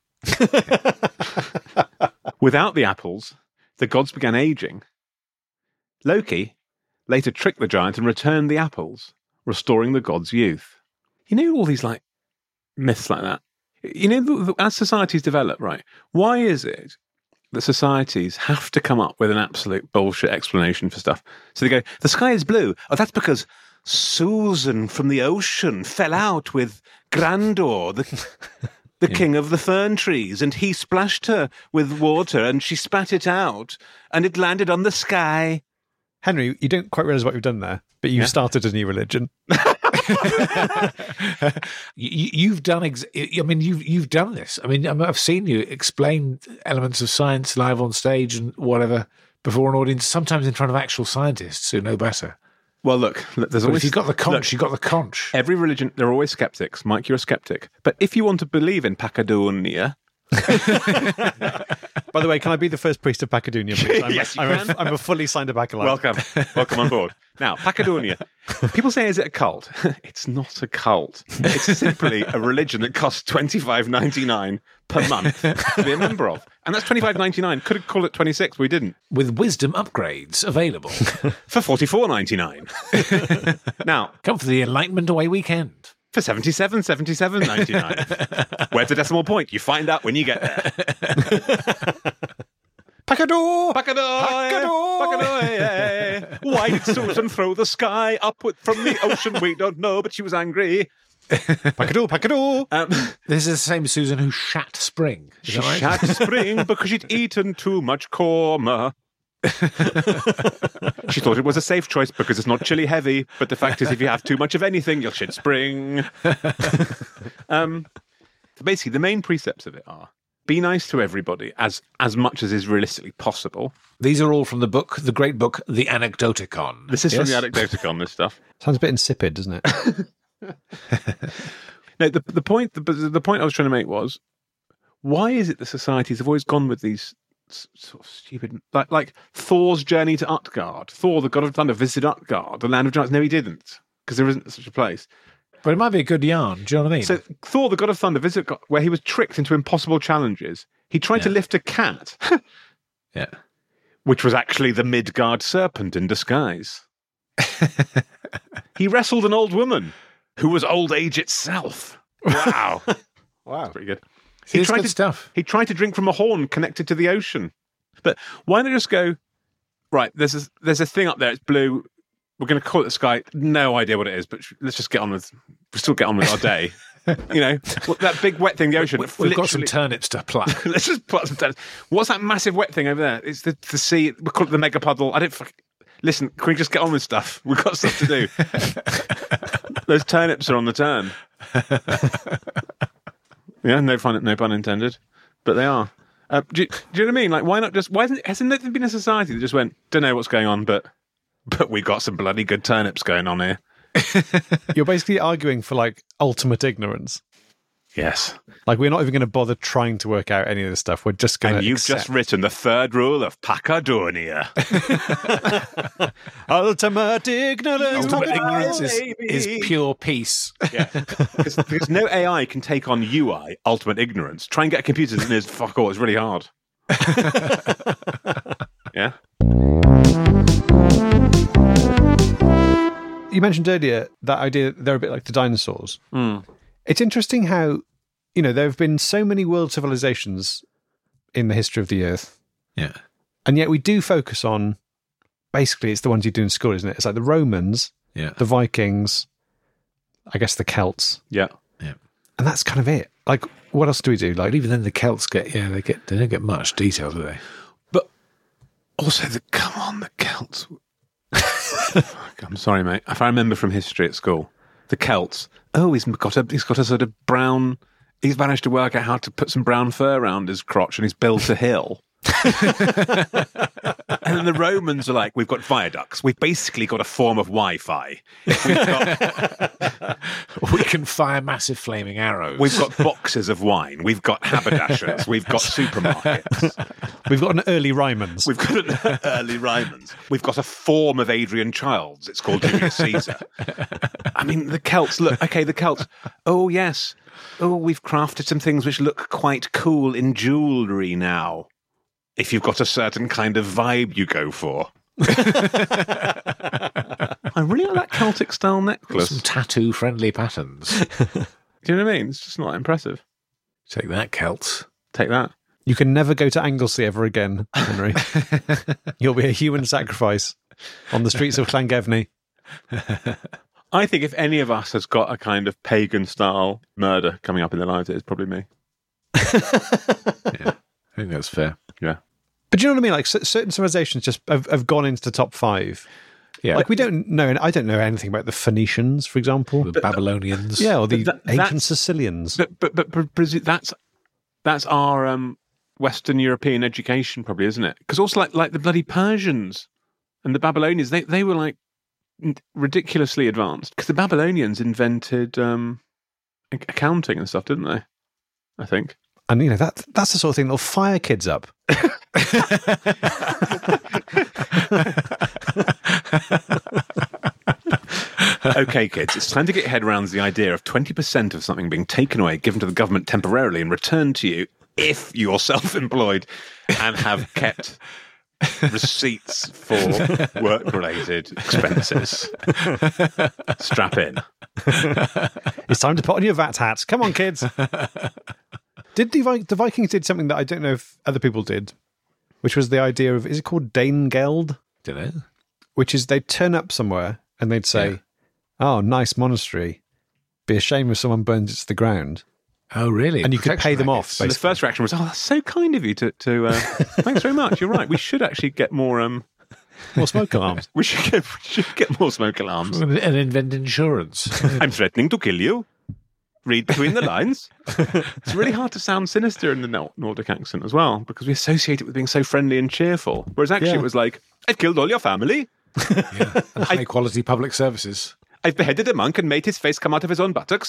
B: Without the apples, the gods began aging. Loki later tricked the giant and returned the apples, restoring the gods' youth. You know all these, like, myths like that? You know, the, the, as societies develop, right, why is it that societies have to come up with an absolute bullshit explanation for stuff? So they go, the sky is blue. Oh, that's because Susan from the ocean fell out with Grandor, the, the king of the fern trees, and he splashed her with water and she spat it out and it landed on the sky.
A: Henry, you don't quite realise what you've done there, but you
B: Yeah.
A: started a new religion.
C: you, you've done. Ex- I mean, you've you've done this. I mean, I've seen you explain elements of science live on stage and whatever before an audience, sometimes in front of actual scientists who know better.
B: Well, look, look, there's
C: But
B: always...
C: if you've got the conch,
B: look,
C: you've got the conch.
B: every religion, there are always skeptics. Mike, you're a skeptic. But if you want to believe in Pachydonia...
A: By the way, can I be the first priest of Pachydonia, please? I'm,
B: Yes, you
A: I'm,
B: can.
A: A, I'm a fully signed up acolyte.
B: Welcome. Welcome on board. Now, Pachydonia. People say, is it a cult? It's not a cult. It's simply a religion that costs twenty-five ninety-nine per month to be a member of. And that's twenty-five ninety-nine. Could have called it twenty-six, we didn't.
C: With wisdom upgrades available.
B: For forty-four ninety-nine. Now,
C: Come for the Enlightenment Away weekend.
B: for seventy-seven seventy-seven ninety-nine. Where's the decimal point? You find out when you get there.
A: Pachydo!
B: Pachydonia, Pachydonia. Why did Susan throw the sky upward from the ocean? We don't know, but she was angry.
A: Pack-a-doo, pack-a-doo.
B: Um,
C: This is the same Susan who shat Spring. Is
B: she
C: that right?
B: shat Spring because she'd eaten too much korma. She thought it was a safe choice because it's not chili heavy, but the fact is if you have too much of anything, you'll shit Spring. um, basically, the main precepts of it are be nice to everybody as, as much as is realistically possible.
C: These are all from the book, the great book, The Anecdoticon.
B: This is
C: Yes?
B: from the Anecdoticon, this stuff.
A: Sounds a bit insipid, doesn't it?
B: No, the, the, point, the, the point I was trying to make was, why is it that societies have always gone with these sort of stupid, like like Thor's journey to Utgard? Thor, the god of thunder, visited Utgard, the land of giants. No, he didn't, because there isn't such a place.
C: But it might be a good yarn. Do you know what I mean?
B: So Thor, the god of thunder, visited God, where he was tricked into impossible challenges. He tried to
C: Yeah.
B: lift a cat,
C: yeah.
B: which was actually the Midgard serpent in disguise. He wrestled an old woman who was old age itself. Wow,
A: Wow.
B: pretty good.
C: See,
B: He
C: it's
B: tried
C: good
B: to
C: stuff.
B: He tried to drink from a horn connected to the ocean. But why not just go, right, there's a, there's a thing up there, it's blue, we're going to call it the sky, no idea what it is, but sh- let's just get on with, we'll still get on with our day. You know, what- that big wet thing, the ocean.
C: We've, we've got some
B: literally-
C: turnips to pluck.
B: Let's just put some tennis. What's that massive wet thing over there? It's the, the sea, we call it the mega puddle. I don't fuck... Listen, can we just get on with stuff? We've got stuff to do. Those turnips are on the turn. Yeah, no fun, no pun intended, but they are. Uh, do, you, do you know what I mean? Like, why not just? Why hasn't, hasn't there been a society that just went, don't know what's going on, but but we got some bloody good turnips going on here.
A: You're basically arguing for like ultimate ignorance.
B: Yes,
A: Like we're not even going to bother trying to work out any of this stuff. We're just going to.
B: and you've just written the third rule of Pacadornia.
A: ultimate ignorance.
C: Ultimate
B: Come on,
C: ignorance is,
B: baby.
C: is pure peace.
B: Yeah, because, because no A I can take on U I, ultimate ignorance. Try and get a computer that knows fuck all. It's really hard. Yeah.
A: You mentioned earlier that idea that they're a bit like the dinosaurs. It's interesting how, you know, there have been so many world civilizations in the history of the Earth,
C: Yeah.
A: and yet we do focus on, basically, it's the ones you do in school, isn't it? It's like the Romans,
C: Yeah.
A: the Vikings, I guess the Celts,
B: Yeah.
A: and that's kind of it. Like, what else do we do? Like,
C: But even then, the Celts get, yeah, they get, they don't get much detail, do they?
B: But also, the come on, the Celts. Fuck, I'm sorry, mate. If I remember from history at school, the Celts. Oh, he's got a he's got a sort of brown. He's managed to work out how to put some brown fur around his crotch, and he's built a hill. And then the Romans are like, we've got viaducts. We've basically got a form of Wi-Fi. We've got,
C: We can fire massive flaming arrows.
B: we've got boxes of wine. We've got haberdashers. We've got supermarkets.
A: we've got an early Rymans.
B: We've got an early Rymans. We've got a form of Adrian Childs. It's called Julius Caesar. I mean, the Celts, look, okay, the Celts. Oh, yes. Oh, we've crafted some things which look quite cool in jewellery now. If you've got a certain kind of vibe you go for. I really like that Celtic style necklace.
C: some tattoo-friendly patterns.
B: Do you know what I mean? It's just not impressive.
C: Take that, Celts.
B: Take that.
A: You can never go to Anglesey ever again, Henry. You'll be a human sacrifice on the streets of Llangefni.
B: I think if any of us has got a kind of pagan style murder coming up in their lives, it's probably me.
C: Yeah, I think that's fair.
B: Yeah.
A: But do you know what I mean? Like, c- certain civilizations just have, have gone into the top five.
C: Yeah,
A: Like, we don't know, I don't know anything about the Phoenicians, for example.
C: the Babylonians.
A: Yeah, or the
B: But that-
A: ancient
B: that's-
A: Sicilians.
B: But but but, but presu- that's that's our um, Western European education, probably, isn't it? Because also like like the bloody Persians and the Babylonians, they they were like n- ridiculously advanced because the Babylonians invented um, ac- accounting and stuff, didn't they? I think.
A: And, you know, that that's the sort of thing that'll fire kids up.
B: Okay, kids, it's time to get your head around the idea of twenty percent of something being taken away, given to the government temporarily, and returned to you if you're self-employed and have kept receipts for work-related expenses. Strap in.
A: It's time to put on your V A T hats. Come on, kids. Did the, Vi- the Vikings did something that I don't know if other people did, which was the idea of, is it called Danegeld?
C: Don't know.
A: Which is they'd turn up somewhere and they'd say,
C: Yeah.
A: oh, nice monastery. be a shame if someone burns it to the ground.
C: Oh, really?
A: And you could
C: Protection
A: pay them off,
C: rackets.
B: And the
A: basically.
B: first reaction was, "Oh, that's so kind of you to to. Uh, thanks very much. You're right. We should actually get more. Um,
A: More smoke alarms.
B: we should get we should get more smoke alarms.
C: And invent insurance.
B: I'm threatening to kill you. Read between the lines." It's really hard to sound sinister in the Nor- Nordic accent as well, because we associate it with being so friendly and cheerful. Whereas actually
A: Yeah.
B: it was like, "I've killed all your family.
C: Yeah. And high quality public services.
B: I've beheaded a monk and made his face come out of his own buttocks."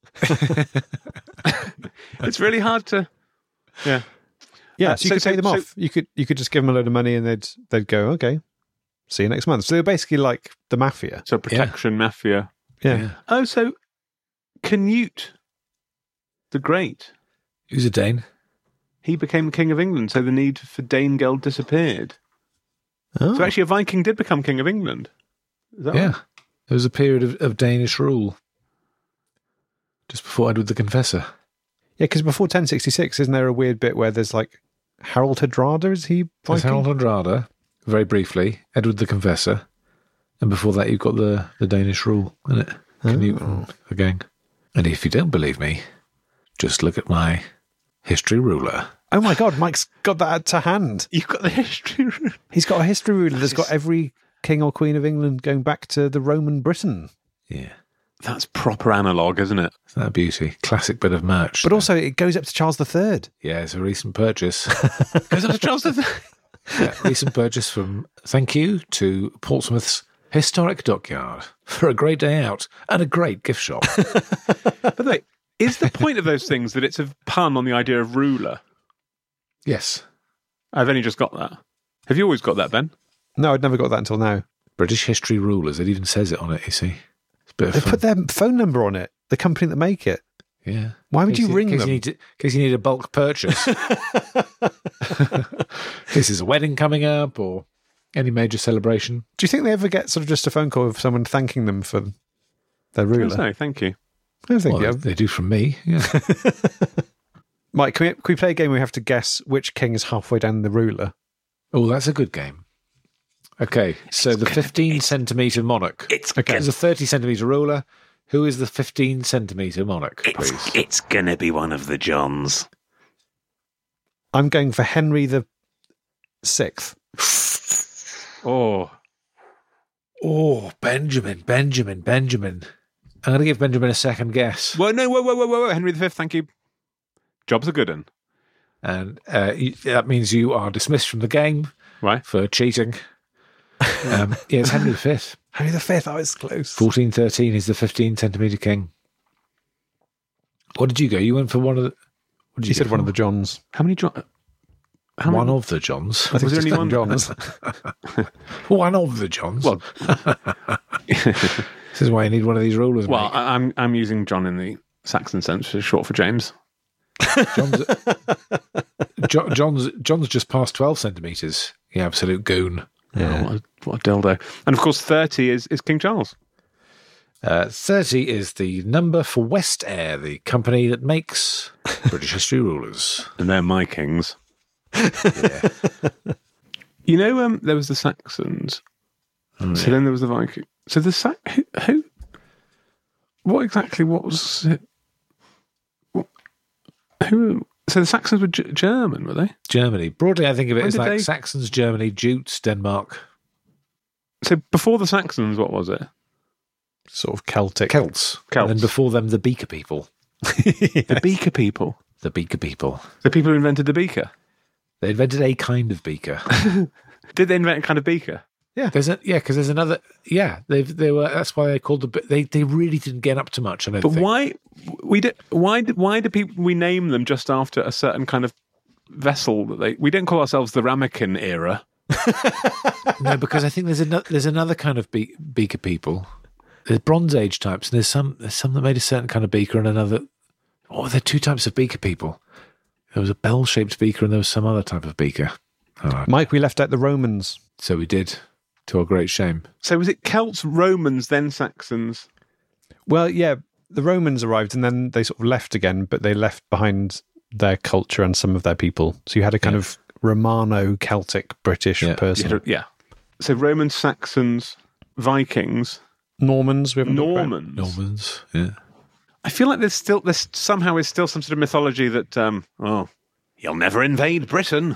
B: It's really hard to, yeah.
A: Yeah,
B: Uh,
A: so you
B: so-
A: could
B: so-
A: pay them
B: so-
A: off. You could you could just give them a load of money and they'd they'd go, okay, see you next month. So they're basically like the mafia.
B: So protection mafia.
A: Yeah.
C: Yeah.
B: Oh, so Canute the Great,
C: Who's a Dane?
B: he became king of England, so the need for Danegeld disappeared.
A: Oh.
B: So actually, a Viking did become king of England. Is that
C: Yeah.
B: right?
C: There was a period of, of Danish rule just before Edward the Confessor.
A: Yeah, because before ten sixty-six, isn't there a weird bit where there's like Harold Hardrada? Is he
C: There's
A: Viking?
C: Harold Hardrada, very briefly, Edward the Confessor, and before that you've got the, the Danish rule, isn't it? Canute and the gang. And if you don't believe me, just look at my history ruler.
A: Oh my God, Mike's got that to hand.
B: You've got the history.
A: He's got a history ruler that's got every king or queen of England going back to the Roman Britain.
C: Yeah.
B: That's proper analogue, isn't it?
C: Isn't that a beauty? Classic bit of merch.
A: But also, it goes up to Charles the Third.
C: yeah, it's a recent purchase.
B: Goes up to Charles the
C: Yeah, recent purchase from thank you to Portsmouth's Historic Dockyard for a great day out and a great gift shop.
B: By the way, is the point of those things that it's a pun on the idea of ruler?
C: Yes.
B: I've only just got that. Have you always got that, Ben?
A: No, I'd never got that until now.
C: British History Rulers. It even says it on it, you see. It's a bit of
A: They
C: fun.
A: put their phone number on it, the company that make it.
C: Yeah.
A: Why would
C: In case
A: you ring
C: in case
A: them?
C: You need to, in case you need a bulk purchase. This is a wedding coming up or any major celebration.
A: Do you think they ever get sort of just a phone call of someone thanking them for their ruler?
B: No, thank you.
A: I don't think
C: Well,
A: yeah.
C: they do from me. Yeah.
A: Mike, can we, can we play a game where we have to guess which king is halfway down the ruler?
C: Oh, that's a good game. Okay, so the fifteen centimetre monarch.
B: It's
A: Okay.
C: There's a thirty centimetre ruler. Who is the fifteen centimetre monarch, please?
B: it's, it's gonna be one of the Johns.
A: I'm going for Henry the Sixth.
B: Oh,
C: Oh, Benjamin, Benjamin, Benjamin. I'm going to give Benjamin a second guess.
B: well, no, whoa, whoa, whoa, whoa, whoa. Henry the Fifth. Thank you. Job's a good one,
C: And uh, you- that means you are dismissed from the game
B: right?
C: for cheating. Um, yeah, it's Henry the Fifth.
A: Henry the Fifth. I was close.
C: fourteen thirteen is the fifteen centimetre king. What did you go? You went for one of the... What did
A: He
C: you
A: said
C: go
A: one of
C: for?
A: the Johns.
B: How many John? How
C: One
B: many?
C: of the Johns.
A: I think
B: Was there
A: it's
B: only
A: just
B: one?
A: Johns.
C: One of the Johns.
B: Well,
C: This is why you need one of these rulers,
B: well,
C: mate.
B: I, I'm I'm using John in the Saxon sense, which is short for James.
C: John's, Jo- John's, John's just past twelve centimetres. You absolute goon.
B: Oh, what, a, what a dildo! And of course, thirty is is King Charles.
C: Uh, thirty is the number for West Air, the company that makes British history rulers.
B: And they're my kings.
C: Yeah.
B: You know, um, there was the Saxons. So then there was the Viking. So the Sa- who, who? What exactly? What was it? What, who? So the Saxons were G- German, were they?
C: Germany. Broadly, I think of it
B: When
C: as
B: did
C: like
B: they-
C: Saxons, Germany, Jutes, Denmark.
B: So before the Saxons, what was it?
A: Sort of Celtic.
C: Celts.
B: Celts.
C: And then before them, the Beaker people.
B: The beaker people.
C: The Beaker people.
B: The people who invented the beaker.
C: They invented a kind of beaker.
B: Did they invent a kind of beaker?
C: There's a, yeah, because there's another. Yeah, they they were. That's why they called the. bi- They they really didn't get up to much. I don't
B: But
C: think.
B: why we did? Why did? Why do people we name them just after a certain kind of vessel that they? We don't call ourselves the Ramekin era.
C: No, because I think there's another there's another kind of be- beaker people. There's Bronze Age types, and there's some there's some that made a certain kind of beaker, and another. Oh, there are two types of beaker people. There was a bell-shaped beaker, and there was some other type of beaker. Oh,
A: Mike, we left out the Romans.
C: so we did, to our great shame.
B: So was it Celts, Romans, then Saxons?
A: Well, yeah, the Romans arrived and then they sort of left again, but they left behind their culture and some of their people. So you had a kind of Romano-Celtic British
C: Yeah.
A: person.
B: Yeah. So Romans, Saxons, Vikings,
A: Normans. We haven't talked about.
B: Normans.
C: Normans, yeah.
B: I feel like there's still there's somehow is still some sort of mythology that um, oh, you'll never invade Britain.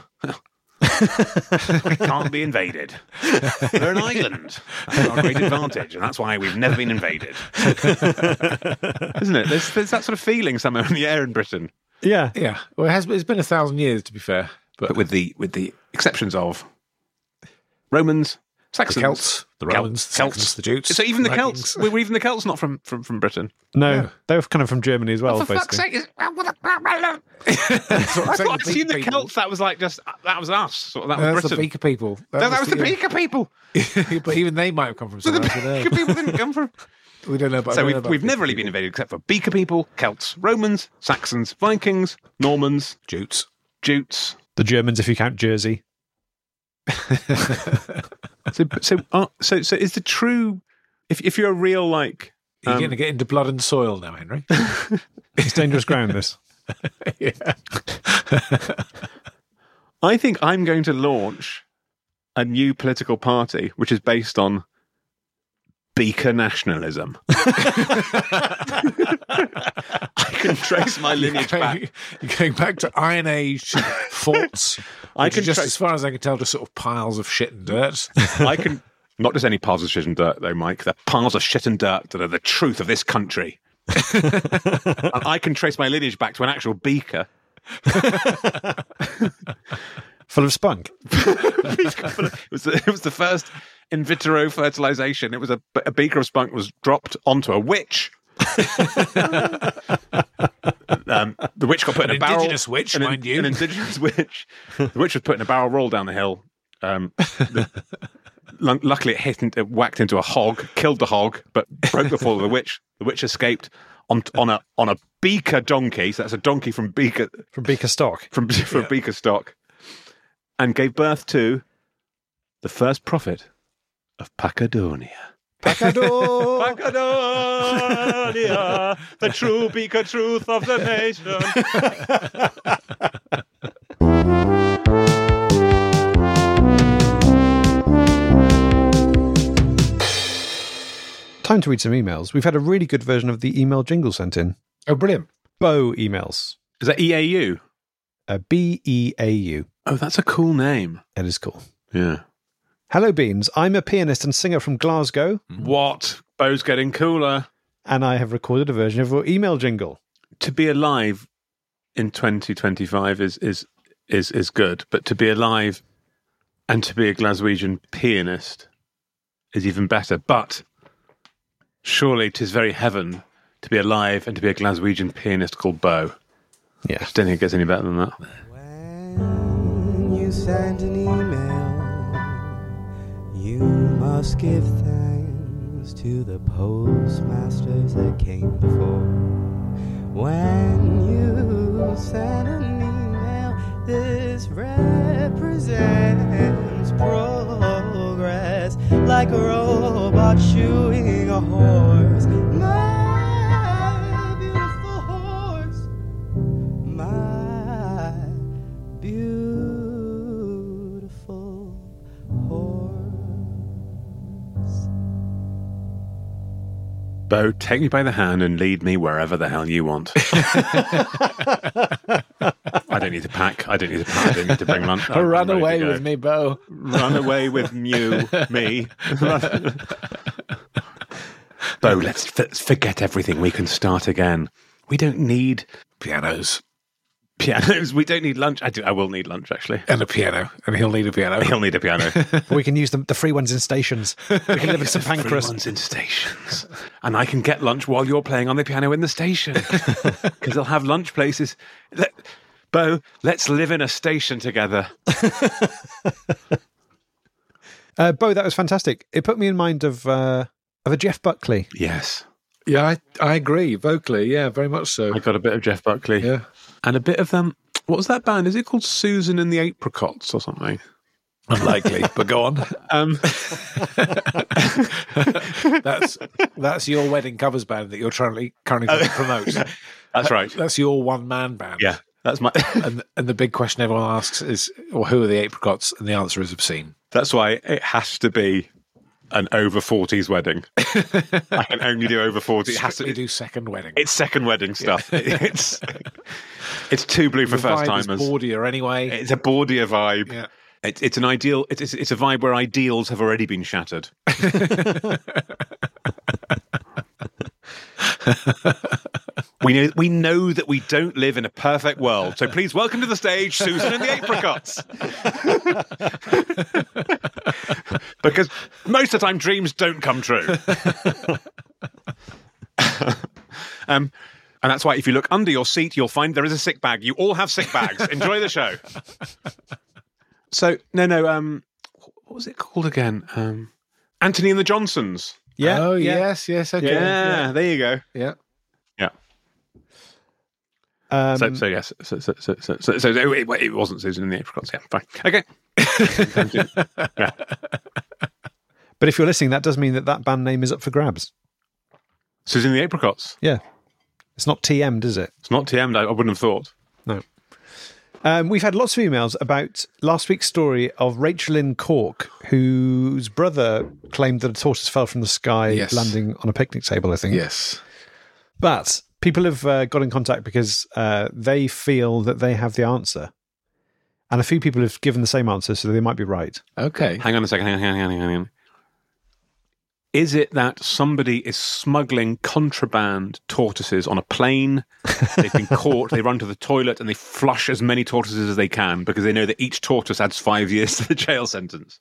B: Can't be invaded. They're an island. That's our great advantage, and that's why we've never been invaded. Isn't it? There's, there's that sort of feeling somewhere in the air in Britain.
A: Yeah.
C: Yeah. Well, it has. It's been a thousand years, to be fair, but,
B: But with the with the exceptions of Romans,
C: the
B: Saxons,
C: Celts, the Romans, the
B: Celts.
C: Saxons, the Jutes.
B: So even the
C: Vikings.
B: Celts, were even the Celts not from, from, from Britain?
A: No,
C: No.
A: they were kind of from Germany as well,
B: For fuck's
A: basically.
B: sake! It's,
C: That's what I'm
B: I
C: saying,
B: thought
C: the
B: I'd seen the
C: Beaker people.
B: Celts. That was like just that was us. Sort of, that was
C: That's the
B: Britain.
C: Beaker people.
B: That, that was the
C: yeah.
B: Beaker people.
C: But even they might have come from
B: So the
C: somewhere. else, we
B: Beaker
C: don't know.
B: people didn't come from.
C: We don't know about. I
B: So
C: don't know
B: we've,
C: about
B: we've
C: Beaker
B: never really
C: people.
B: been invaded except for Beaker people, Celts, Romans, Saxons, Vikings, Normans,
C: Jutes.
B: Jutes.
A: The Germans, if you count Jersey.
B: So so uh, so so is the true if if you're a real like
C: You're
B: um,
C: going to get into blood and soil now, Henry.
A: It's dangerous ground, this.
C: Yeah.
B: I think I'm going to launch a new political party which is based on Beaker nationalism. I can trace my lineage back.
C: You're going back to Iron Age forts.
B: I
C: which are
B: can
C: just,
B: tra-
C: as far as I can tell, just sort of piles of shit and dirt.
B: I can not just any piles of shit and dirt, though, Mike. They're piles of shit and dirt that are the truth of this country. And I can trace my lineage back to an actual beaker.
A: Full of spunk.
B: it was the, it was the first in vitro fertilization. It was a, a beaker of spunk was dropped onto a witch. um, the witch got put in
C: An
B: a barrel.
C: indigenous witch,
B: an,
C: mind you.
B: An indigenous witch. The witch was put in a barrel roll down the hill. Um, the, lu- luckily, it hit. in- It whacked into a hog, killed the hog, but broke the fall of the witch. The witch escaped on on a on a beaker donkey. So that's a donkey from beaker
A: From Beaker stock.
B: from from
C: Yeah.
B: beaker stock, and gave birth to the first prophet of Pacadonia.
A: Pacador!
B: Pacadonia, the true beaker truth of the nation.
A: Time to read some emails. We've had a really good version of the email jingle sent in.
C: Oh, brilliant.
A: Bo emails.
B: Is that E A U?
A: Uh, B E A U.
B: Oh, that's a cool name.
A: It is cool.
B: Yeah.
A: Hello, Beans. I'm a pianist and singer from Glasgow,
B: What? Bo's getting cooler.
A: and I have recorded a version of your email jingle.
B: To be alive in twenty twenty-five is is is is good, but to be alive and to be a Glaswegian pianist is even better. But surely 'tis very heaven to be alive and to be a Glaswegian pianist called Bo.
A: Yeah.
B: I don't think it gets any better than that.
E: When you send an email, you must give thanks to the postmasters that came before. When you send an email, this represents progress, like a robot shoeing a horse. My beautiful horse, my beautiful horse.
B: Bo, take me by the hand and lead me wherever the hell you want. I don't need to pack. I don't need to pack. I don't need to bring lunch. I'm
C: Run
B: ready to
C: away
B: go.
C: with me, Bo.
B: Run away with you, me. Bo, let's, let's forget everything. We can start again. We don't need
C: Pianos.
B: pianos. We don't need lunch. I do. I will need lunch, actually.
C: And a piano. And he'll need a piano.
B: He'll need a piano.
A: But we can use the, the free ones in stations. We can live in St
B: Free
A: Pancras.
B: ones in stations. And I can get lunch while you're playing on the piano in the station. Because they'll have lunch places. Let, Bo, let's live in a station together.
A: Uh, Bo, that was fantastic. It put me in mind of uh, of a Jeff Buckley.
B: Yes.
C: Yeah, I, I agree. Vocally, yeah, very much so.
B: I got a bit of Jeff Buckley.
C: Yeah.
B: And a bit of them. What was that band? Is it called Susan and the Apricots or something?
C: Unlikely, but go on.
B: Um,
C: That's that's your wedding covers band that you're currently currently trying to promote.
B: that's right.
C: That's your one man band.
B: Yeah, that's my.
C: And and the big question everyone asks is, well, who are the apricots? And the answer is obscene.
B: That's why it has to be an over forties wedding. I can only do over forty. It has to
C: Strictly do second wedding.
B: It's second wedding stuff. It's it's too blue for
C: The
B: first
C: vibe is
B: timers.
C: bawdier anyway.
B: It's a bawdier vibe.
C: Yeah.
B: It's it's an ideal. It's it's a vibe where ideals have already been shattered. We know we know that we don't live in a perfect world. So please welcome to the stage Susan and the Apricots. Because most of the time dreams don't come true. um, and that's why if you look under your seat, you'll find there is a sick bag. You all have sick bags. Enjoy the show. So no, no. Um, what was it called again? Um, Anthony and the Johnsons.
A: Yeah.
C: Oh,
A: yeah.
C: yes, yes, okay.
B: Yeah, there you go.
C: Yeah.
B: Yeah.
A: Um,
B: So, so yes, so so so so, so, so it, it wasn't Susan and the Apricots. Yeah, fine. Okay. Yeah.
A: but if you're listening, that does mean that that band name is up for grabs.
B: Susan and the Apricots.
A: Yeah. It's not T M'd, is it?
B: It's not T M'd. I, I wouldn't have thought.
A: No. Um, we've had lots of emails about last week's story of Rachel Lynn Cork, whose brother claimed that a tortoise fell from the sky,
C: Yes.
A: landing on a picnic table, I think.
C: Yes.
A: But people have uh, got in contact because uh, they feel that they have the answer. And a few people have given the same answer, so they might be right.
C: Okay.
B: Hang on a second. Hang on, hang on, hang on, hang on. Is it that somebody is smuggling contraband tortoises on a plane? They've been caught, they run to the toilet and they flush as many tortoises as they can because they know that each tortoise adds five years to the jail sentence.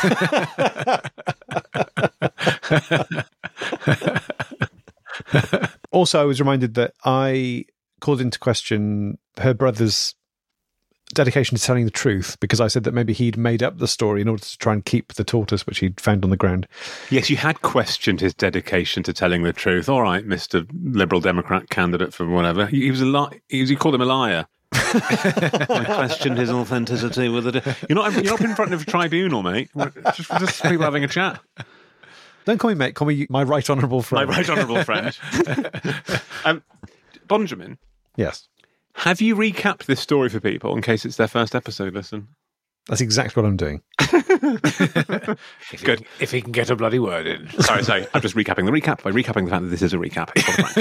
A: Also, I was reminded that I called into question her brother's dedication to telling the truth because I said that maybe he'd made up the story in order to try and keep the tortoise which he'd found on the ground.
B: Yes, you had questioned his dedication to telling the truth. All right, Mister Liberal Democrat candidate for whatever. He, he was a li- he was. You called him a liar. I questioned his authenticity with it. You're not. You're not in front of a tribunal, mate. We're just, we're just people having a chat.
A: Don't call me mate. Call me my right honourable
B: My
A: friend.
B: right honourable friend. um, Benjamin,
A: Yes,
B: have you recapped this story for people in case it's their first episode listen?
A: that's exactly what I'm doing.
C: If
B: Good.
C: He, if he can get a bloody word in.
B: Sorry, sorry. I'm just recapping the recap by recapping the fact that this is a recap.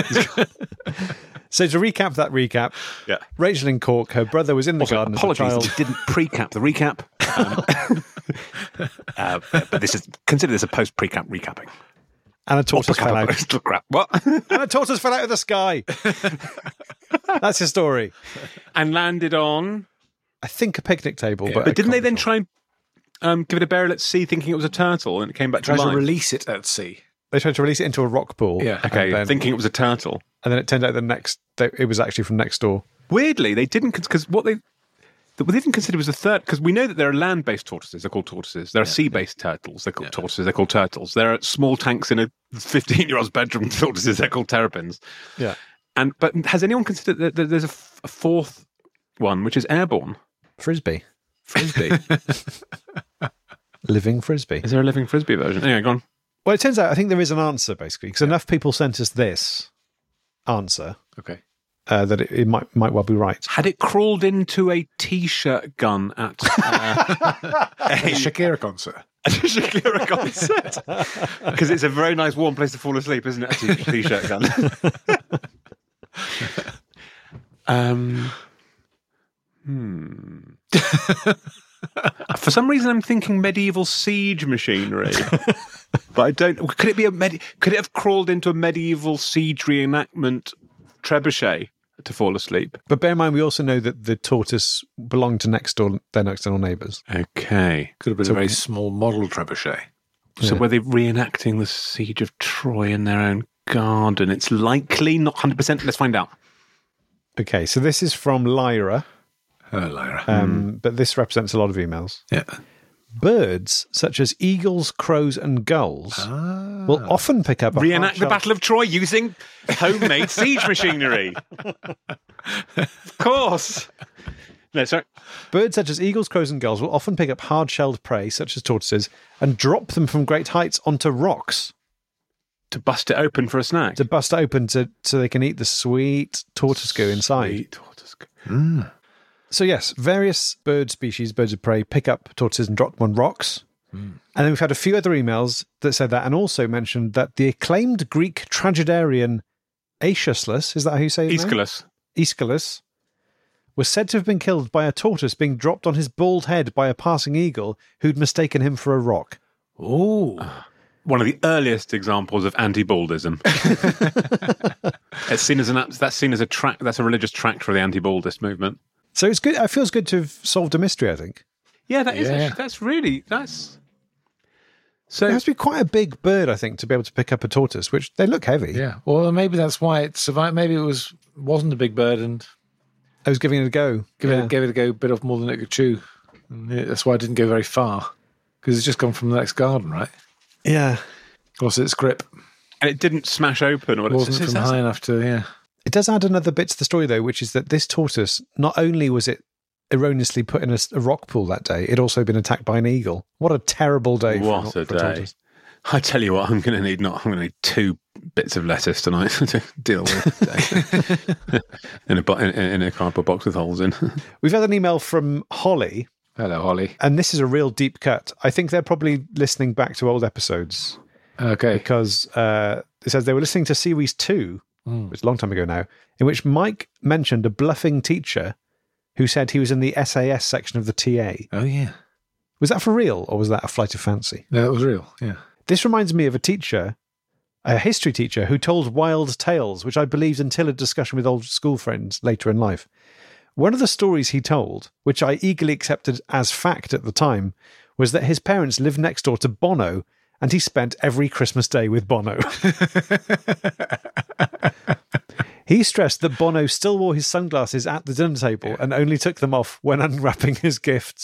A: So to recap that recap,
B: Yeah.
A: Rachel in Cork, her brother was in the
B: Also,
A: garden
B: apologies,
A: as a
B: we
A: child.
B: didn't pre-cap the recap. Um, uh, but this is consider this a post-pre-cap recapping.
A: And a tortoise fell out.
B: Crap. What?
A: And a tortoise fell out of the sky. That's his story.
B: And landed on.
A: I think a picnic table. but,
B: But
A: I
B: didn't they
A: can't
B: then
A: be sure.
B: try and um, give it a burial at sea, thinking it was a turtle, and it came back to
C: Tries to
B: life?
C: release it at sea.
A: They tried to release it into a rock pool.
C: Yeah.
B: Okay,
A: and then,
B: thinking it was a turtle.
A: and then it turned out the next that it was actually from next door.
B: Weirdly, they didn't because what they what they didn't consider was the third because we know that there are land-based tortoises. They're called tortoises. There are sea-based turtles. They're called tortoises. They're called turtles. There are small tanks in a fifteen-year-old's bedroom tortoises. They're called terrapins.
A: Yeah.
B: And but has anyone considered that that there's a, f- a fourth one which is airborne?
A: Frisbee.
B: Frisbee.
A: Living frisbee.
B: Is there a living frisbee version? Anyway, go on.
A: Well, it turns out I think there is an answer basically because enough people sent us this answer
C: Okay.
A: uh, that it, it might might well be right.
B: Had it crawled into a t-shirt gun at uh,
C: A
B: a
C: Shakira concert.
B: a Shakira concert? Because it's a very nice warm place to fall asleep, isn't it? A t- t-shirt gun. um. Hmm. For some reason, I'm thinking medieval siege machinery, but I don't. Could it be a med? Could it have crawled into a medieval siege reenactment trebuchet to fall asleep?
A: But bear in mind, we also know that the tortoise belonged to next door their next door neighbours.
B: Okay.
C: Could have been
A: So-
C: a very small model trebuchet.
B: So
A: Yeah.
B: were they reenacting the siege of Troy in their own garden? It's likely, not one hundred percent. Let's find out.
A: Okay, so this is from Lyra,
C: Oh, Lyra.
A: um, but this represents a lot of emails.
C: yeah.
A: Birds such as eagles, crows, and gulls
C: Ah.
A: will often pick up a
B: Reenact the
A: hard-shelled-
B: Battle of Troy using homemade siege machinery. Of course. No, sorry.
A: Birds such as eagles, crows, and gulls will often pick up hard-shelled prey, such as tortoises, and drop them from great heights onto rocks
B: To bust it open for a snack.
A: to bust open to, so they can eat the sweet tortoise goo inside.
B: Sweet tortoise goo.
C: Mm.
A: So yes, various bird species, birds of prey, pick up tortoises and drop them on rocks. And then we've had a few other emails that said that, and also mentioned that the acclaimed Greek tragedian Aeschylus, is that how you say his name?
B: Aeschylus.
A: Aeschylus, was said to have been killed by a tortoise being dropped on his bald head by a passing eagle who'd mistaken him for a rock.
C: Oh.
B: One of the earliest examples of anti-baldism. It's seen as an that's seen as a track. That's a religious tract for the anti-baldist movement.
A: So it's good. It feels good to have solved a mystery, I think.
B: Yeah, that is.
C: Yeah.
B: Actually, that's really that's. So
A: It has to be quite a big bird, I think, to be able to pick up a tortoise, which they look heavy.
C: Yeah. Well, maybe that's why it survived. Maybe it was wasn't a big bird and
A: I was giving it a go.
C: give
A: Yeah.
C: it gave it a go, bit off more than it could chew. And yeah, that's why it didn't go very far because it's just gone from the next garden, right?
A: Yeah.
C: Lost its grip.
B: and it didn't smash open. Or
C: It wasn't from high enough to yeah.
A: It does add another bit to the story, though, which is that this tortoise, not only was it erroneously put in a, a rock pool that day, it also been attacked by an eagle. What a terrible day
B: What
A: for,
B: a
A: for
B: day.
A: tortoise.
B: I tell you what, I'm going to need not. I'm going to need two bits of lettuce tonight to deal with in a bo- in, in a cardboard box with holes in.
A: We've had an email from Holly,
C: Hello, Holly.
A: and this is a real deep cut. I think they're probably listening back to old episodes
C: Okay.
A: because uh, it says they were listening to series two,
C: Mm.
A: which is a long time ago now, in which Mike mentioned a bluffing teacher who said he was in the S A S section of the T A.
C: Oh yeah.
A: Was that for real, or was that a flight of fancy?
C: No, that was real. Yeah.
A: This reminds me of a teacher, a history teacher, who told wild tales, which I believed until a discussion with old school friends later in life. One of the stories he told, which I eagerly accepted as fact at the time, was that his parents lived next door to Bono, and he spent every Christmas day with Bono. He stressed that Bono still wore his sunglasses at the dinner table and only took them off when unwrapping his gifts.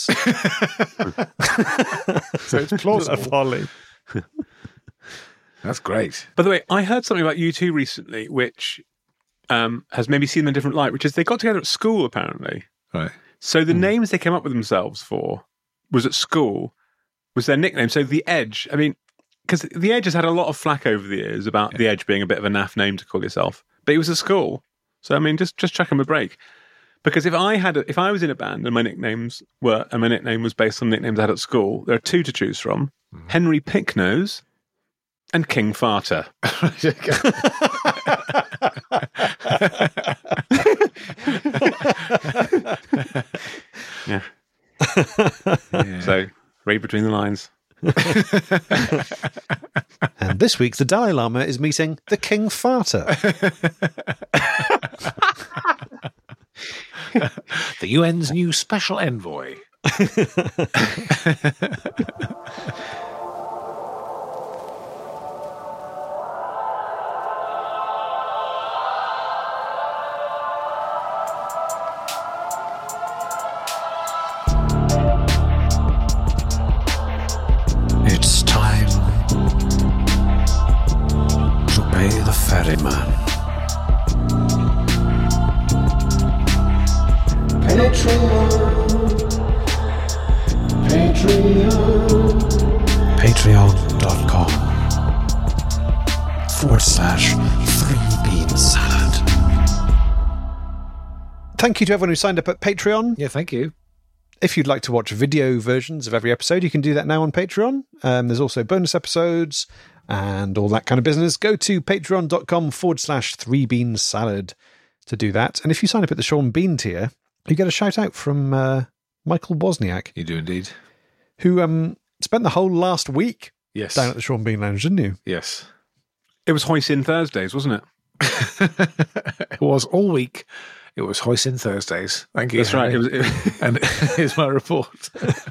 C: So it's plausible.
A: Folly.
C: That's great.
B: By the way, I heard something about U two recently, which um, has maybe seen them in a different light, which is they got together at school, apparently.
C: Right.
B: So the names they came up with themselves for was at school, was their nickname. So The Edge, I mean, because The Edge has had a lot of flack over the years about The Edge being a bit of a naff name to call yourself. But it was at school. So, I mean, just, just chuck him a break. Because if I had, a, if I was in a band and my nicknames were, and my nickname was based on nicknames I had at school, there are two to choose from. Henry Picknose and King Farter. Yeah.
C: Yeah.
B: So, read between the lines.
A: And this week, the Dalai Lama is meeting the King Farter.
C: The U N's new special envoy.
F: It's time to pay the ferryman. Patreon.com forward slash three bean salad.
A: Thank you to everyone who signed up at Patreon.
C: Yeah, thank you.
A: If you'd like to watch video versions of every episode, you can do that now on Patreon. Um, there's also bonus episodes and all that kind of business. Go to patreon.com forward slash three bean salad to do that. And if you sign up at the Sean Bean tier, you get a shout out from uh, Michael Wozniak,
C: You do indeed.
A: who um, spent the whole last week
C: Yes.
A: down at the Sean Bean Lounge, didn't you?
C: Yes.
B: It was Hoisin Thursdays, wasn't it?
C: It was all week. It was Hoisin Thursdays. Thank you.
B: That's right.
C: Harry.
B: It was, it,
C: And here's my report.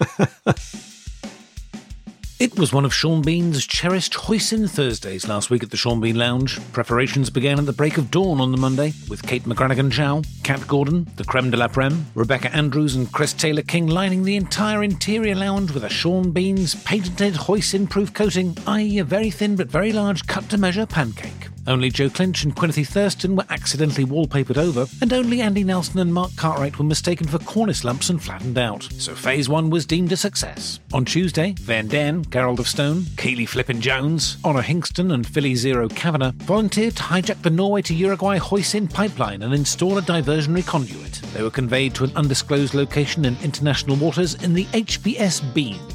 C: It was one of Sean Bean's cherished Hoisin Thursdays last week at the Sean Bean Lounge. Preparations began at the break of dawn on the Monday, with Kate McGranagan-Chow, Kat Gordon, the creme de la creme, Rebecca Andrews and Chris Taylor-King lining the entire interior lounge with a Sean Bean's patented Hoisin-proof coating, that is a very thin but very large cut-to-measure pancake. Only Joe Clinch and Quinethy Thurston were accidentally wallpapered over, and only Andy Nelson and Mark Cartwright were mistaken for cornice lumps and flattened out. So phase one was deemed a success. On Tuesday, Van Dan, Gerald of Stone, Keely Flippin Jones, Honor Hingston and Philly Zero Kavanagh volunteered to hijack the Norway to Uruguay Hoisin pipeline and install a diversionary conduit. They were conveyed to an undisclosed location in international waters in the H B S Bean.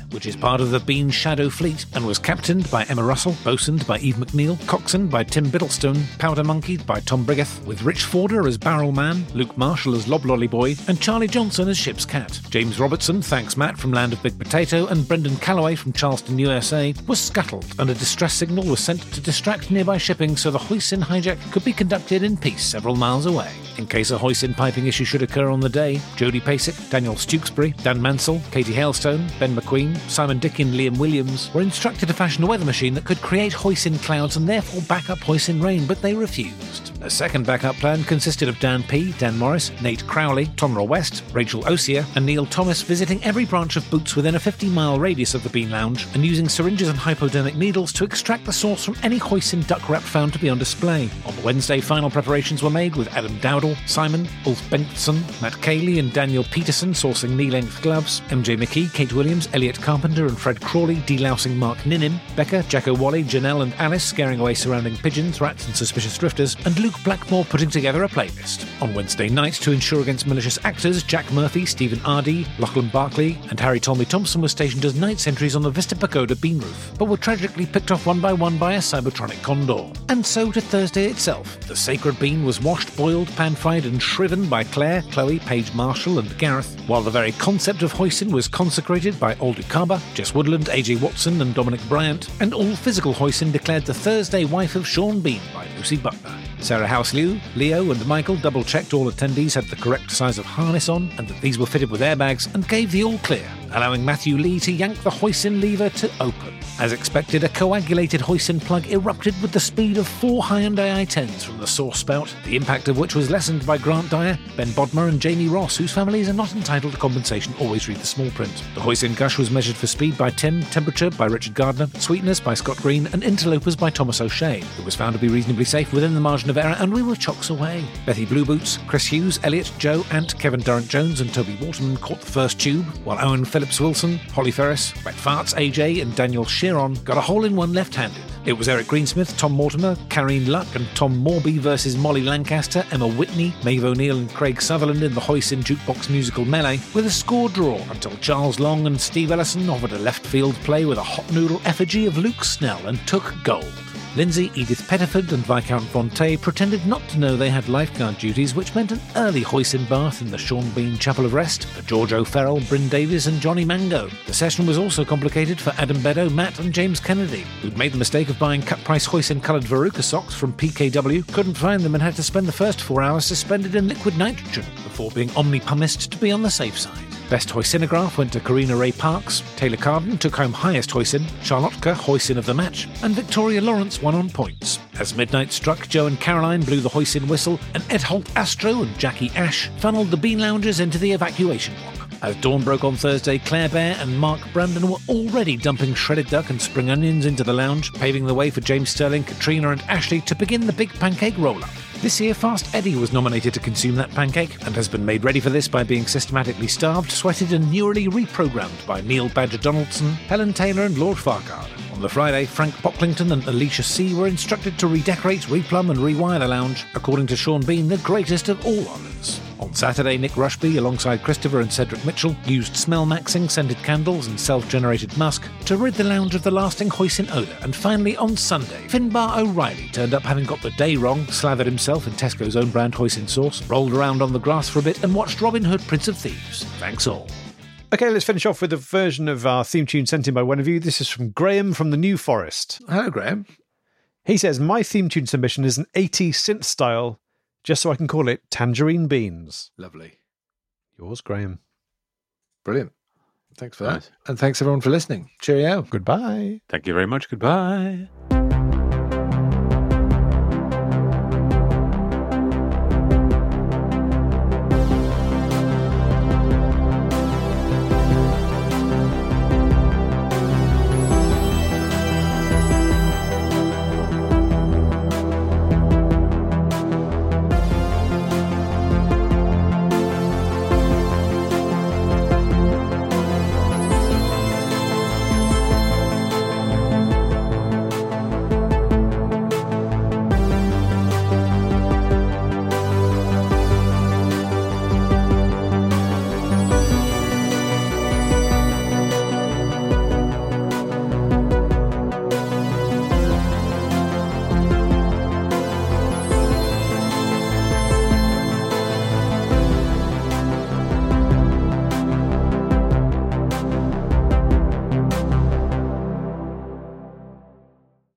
C: which is part of the Bean Shadow Fleet and was captained by Emma Russell, bosuned by Eve McNeil, coxswained by Tim Biddlestone, powder monkeyed by Tom Briggeth, with Rich Forder as Barrel Man, Luke Marshall as Loblolly Boy, and Charlie Johnson as Ship's Cat. James Robertson, thanks Matt from Land of Big Potato, and Brendan Calloway from Charleston, U S A, was scuttled, and a distress signal was sent to distract nearby shipping so the hoisin hijack could be conducted in peace several miles away. In case a hoisin piping issue should occur on the day, Jodie Pasick, Daniel Stewksbury, Dan Mansell, Katie Hailstone, Ben McQueen, Simon Dick and Liam Williams were instructed to fashion a weather machine that could create hoisin clouds and therefore back up hoisin rain, but they refused. A second backup plan consisted of Dan P., Dan Morris, Nate Crowley, Tomra West, Rachel Osier, and Neil Thomas visiting every branch of Boots within a fifty mile radius of the Bean Lounge and using syringes and hypodermic needles to extract the source from any hoisin duck wrap found to be on display. On the Wednesday, final preparations were made with Adam Dowdall, Simon, Ulf Bengtsson, Matt Cayley and Daniel Peterson sourcing knee-length gloves, M J McKee, Kate Williams, Elliot Carpenter and Fred Crawley delousing Mark Ninim, Becca, Jacko Wally, Janelle and Alice scaring away surrounding pigeons, rats and suspicious drifters, and Luke Blackmore putting together a playlist. On Wednesday night, to ensure against malicious actors, Jack Murphy, Stephen Ardee, Lachlan Barkley and Harry Tommy Thompson were stationed as night sentries on the Vista Pagoda bean roof, but were tragically picked off one by one by a Cybertronic condor. And so to Thursday itself. The sacred bean was washed, boiled, pan-fried and shriven by Claire, Chloe, Paige Marshall and Gareth, while the very concept of hoisin was consecrated by Aldu Kaba, Jess Woodland, A J Watson and Dominic Bryant, and all physical hoisin declared the Thursday wife of Sean Bean by Lucy Butler. Sarah House-Liu, Leo and Michael double-checked all attendees had the correct size of harness on and that these were fitted with airbags and gave the all clear, allowing Matthew Lee to yank the hoisin lever to open. As expected, a coagulated hoisin plug erupted with the speed of four Hyundai i tens from the source spout, the impact of which was lessened by Grant Dyer, Ben Bodmer and Jamie Ross, whose families are not entitled to compensation. Always read the small print. The hoisin gush was measured for speed by Tim, temperature by Richard Gardner, sweetness by Scott Green and interlopers by Thomas O'Shea. It was found to be reasonably safe within the margin of error and we were chocks away. Bethy Blue Boots, Chris Hughes, Elliot, Joe, Ant, Kevin Durrant-Jones and Toby Waterman caught the first tube, while Owen Phillips-Wilson, Holly Ferris, Wet Farts, A J and Daniel Sheeron got a hole-in-one left-handed. It was Eric Greensmith, Tom Mortimer, Karine Luck and Tom Morby versus Molly Lancaster, Emma Whitney, Maeve O'Neill and Craig Sutherland in the hoisin jukebox musical melee, with a score draw until Charles Long and Steve Ellison offered a left-field play with a hot noodle effigy of Luke Snell and took gold. Lindsay, Edith Pettiford and Viscount Fonte pretended not to know they had lifeguard duties, which meant an early hoisin bath in the Sean Bean Chapel of Rest for George O'Farrell, Bryn Davies and Johnny Mango. The session was also complicated for Adam Beddoe, Matt and James Kennedy, who'd made the mistake of buying cut-price hoisin-coloured Veruca socks from P K W, couldn't find them and had to spend the first four hours suspended in liquid nitrogen before being omnipumised to be on the safe side. Best hoisinograph went to Karina Ray Parks, Taylor Carden took home highest hoisin, Charlotka hoisin of the match, and Victoria Lawrence won on points. As midnight struck, Joe and Caroline blew the hoisin whistle, and Ed Holt Astro and Jackie Ash funneled the Bean Loungers into the evacuation walk. As dawn broke on Thursday, Claire Bear and Mark Brandon were already dumping shredded duck and spring onions into the lounge, paving the way for James Sterling, Katrina and Ashley to begin the big pancake roll-up. This year, Fast Eddie was nominated to consume that pancake and has been made ready for this by being systematically starved, sweated and neurally reprogrammed by Neil Badger Donaldson, Helen Taylor and Lord Farquhar. On the Friday, Frank Pocklington and Alicia C. were instructed to redecorate, replumb and rewire the lounge, according to Sean Bean, the greatest of all honours. On Saturday, Nick Rushby, alongside Christopher and Cedric Mitchell, used smell-maxing scented candles and self-generated musk to rid the lounge of the lasting hoisin odour. And finally, on Sunday, Finbar O'Reilly turned up having got the day wrong, slathered himself in Tesco's own brand hoisin sauce, rolled around on the grass for a bit and watched Robin Hood, Prince of Thieves. Thanks all.
A: Okay, let's finish off with a version of our theme tune sent in by one of you. This is from Graham from the New Forest.
C: Hello, Graham.
A: He says, my theme tune submission is an eighties synth style, just so I can call it Tangerine Beans.
C: Lovely.
A: Yours, Graham.
C: Brilliant. Thanks for that.
B: Nice.
C: And thanks everyone for listening. Cheerio.
A: Goodbye.
B: Thank you very much. Goodbye.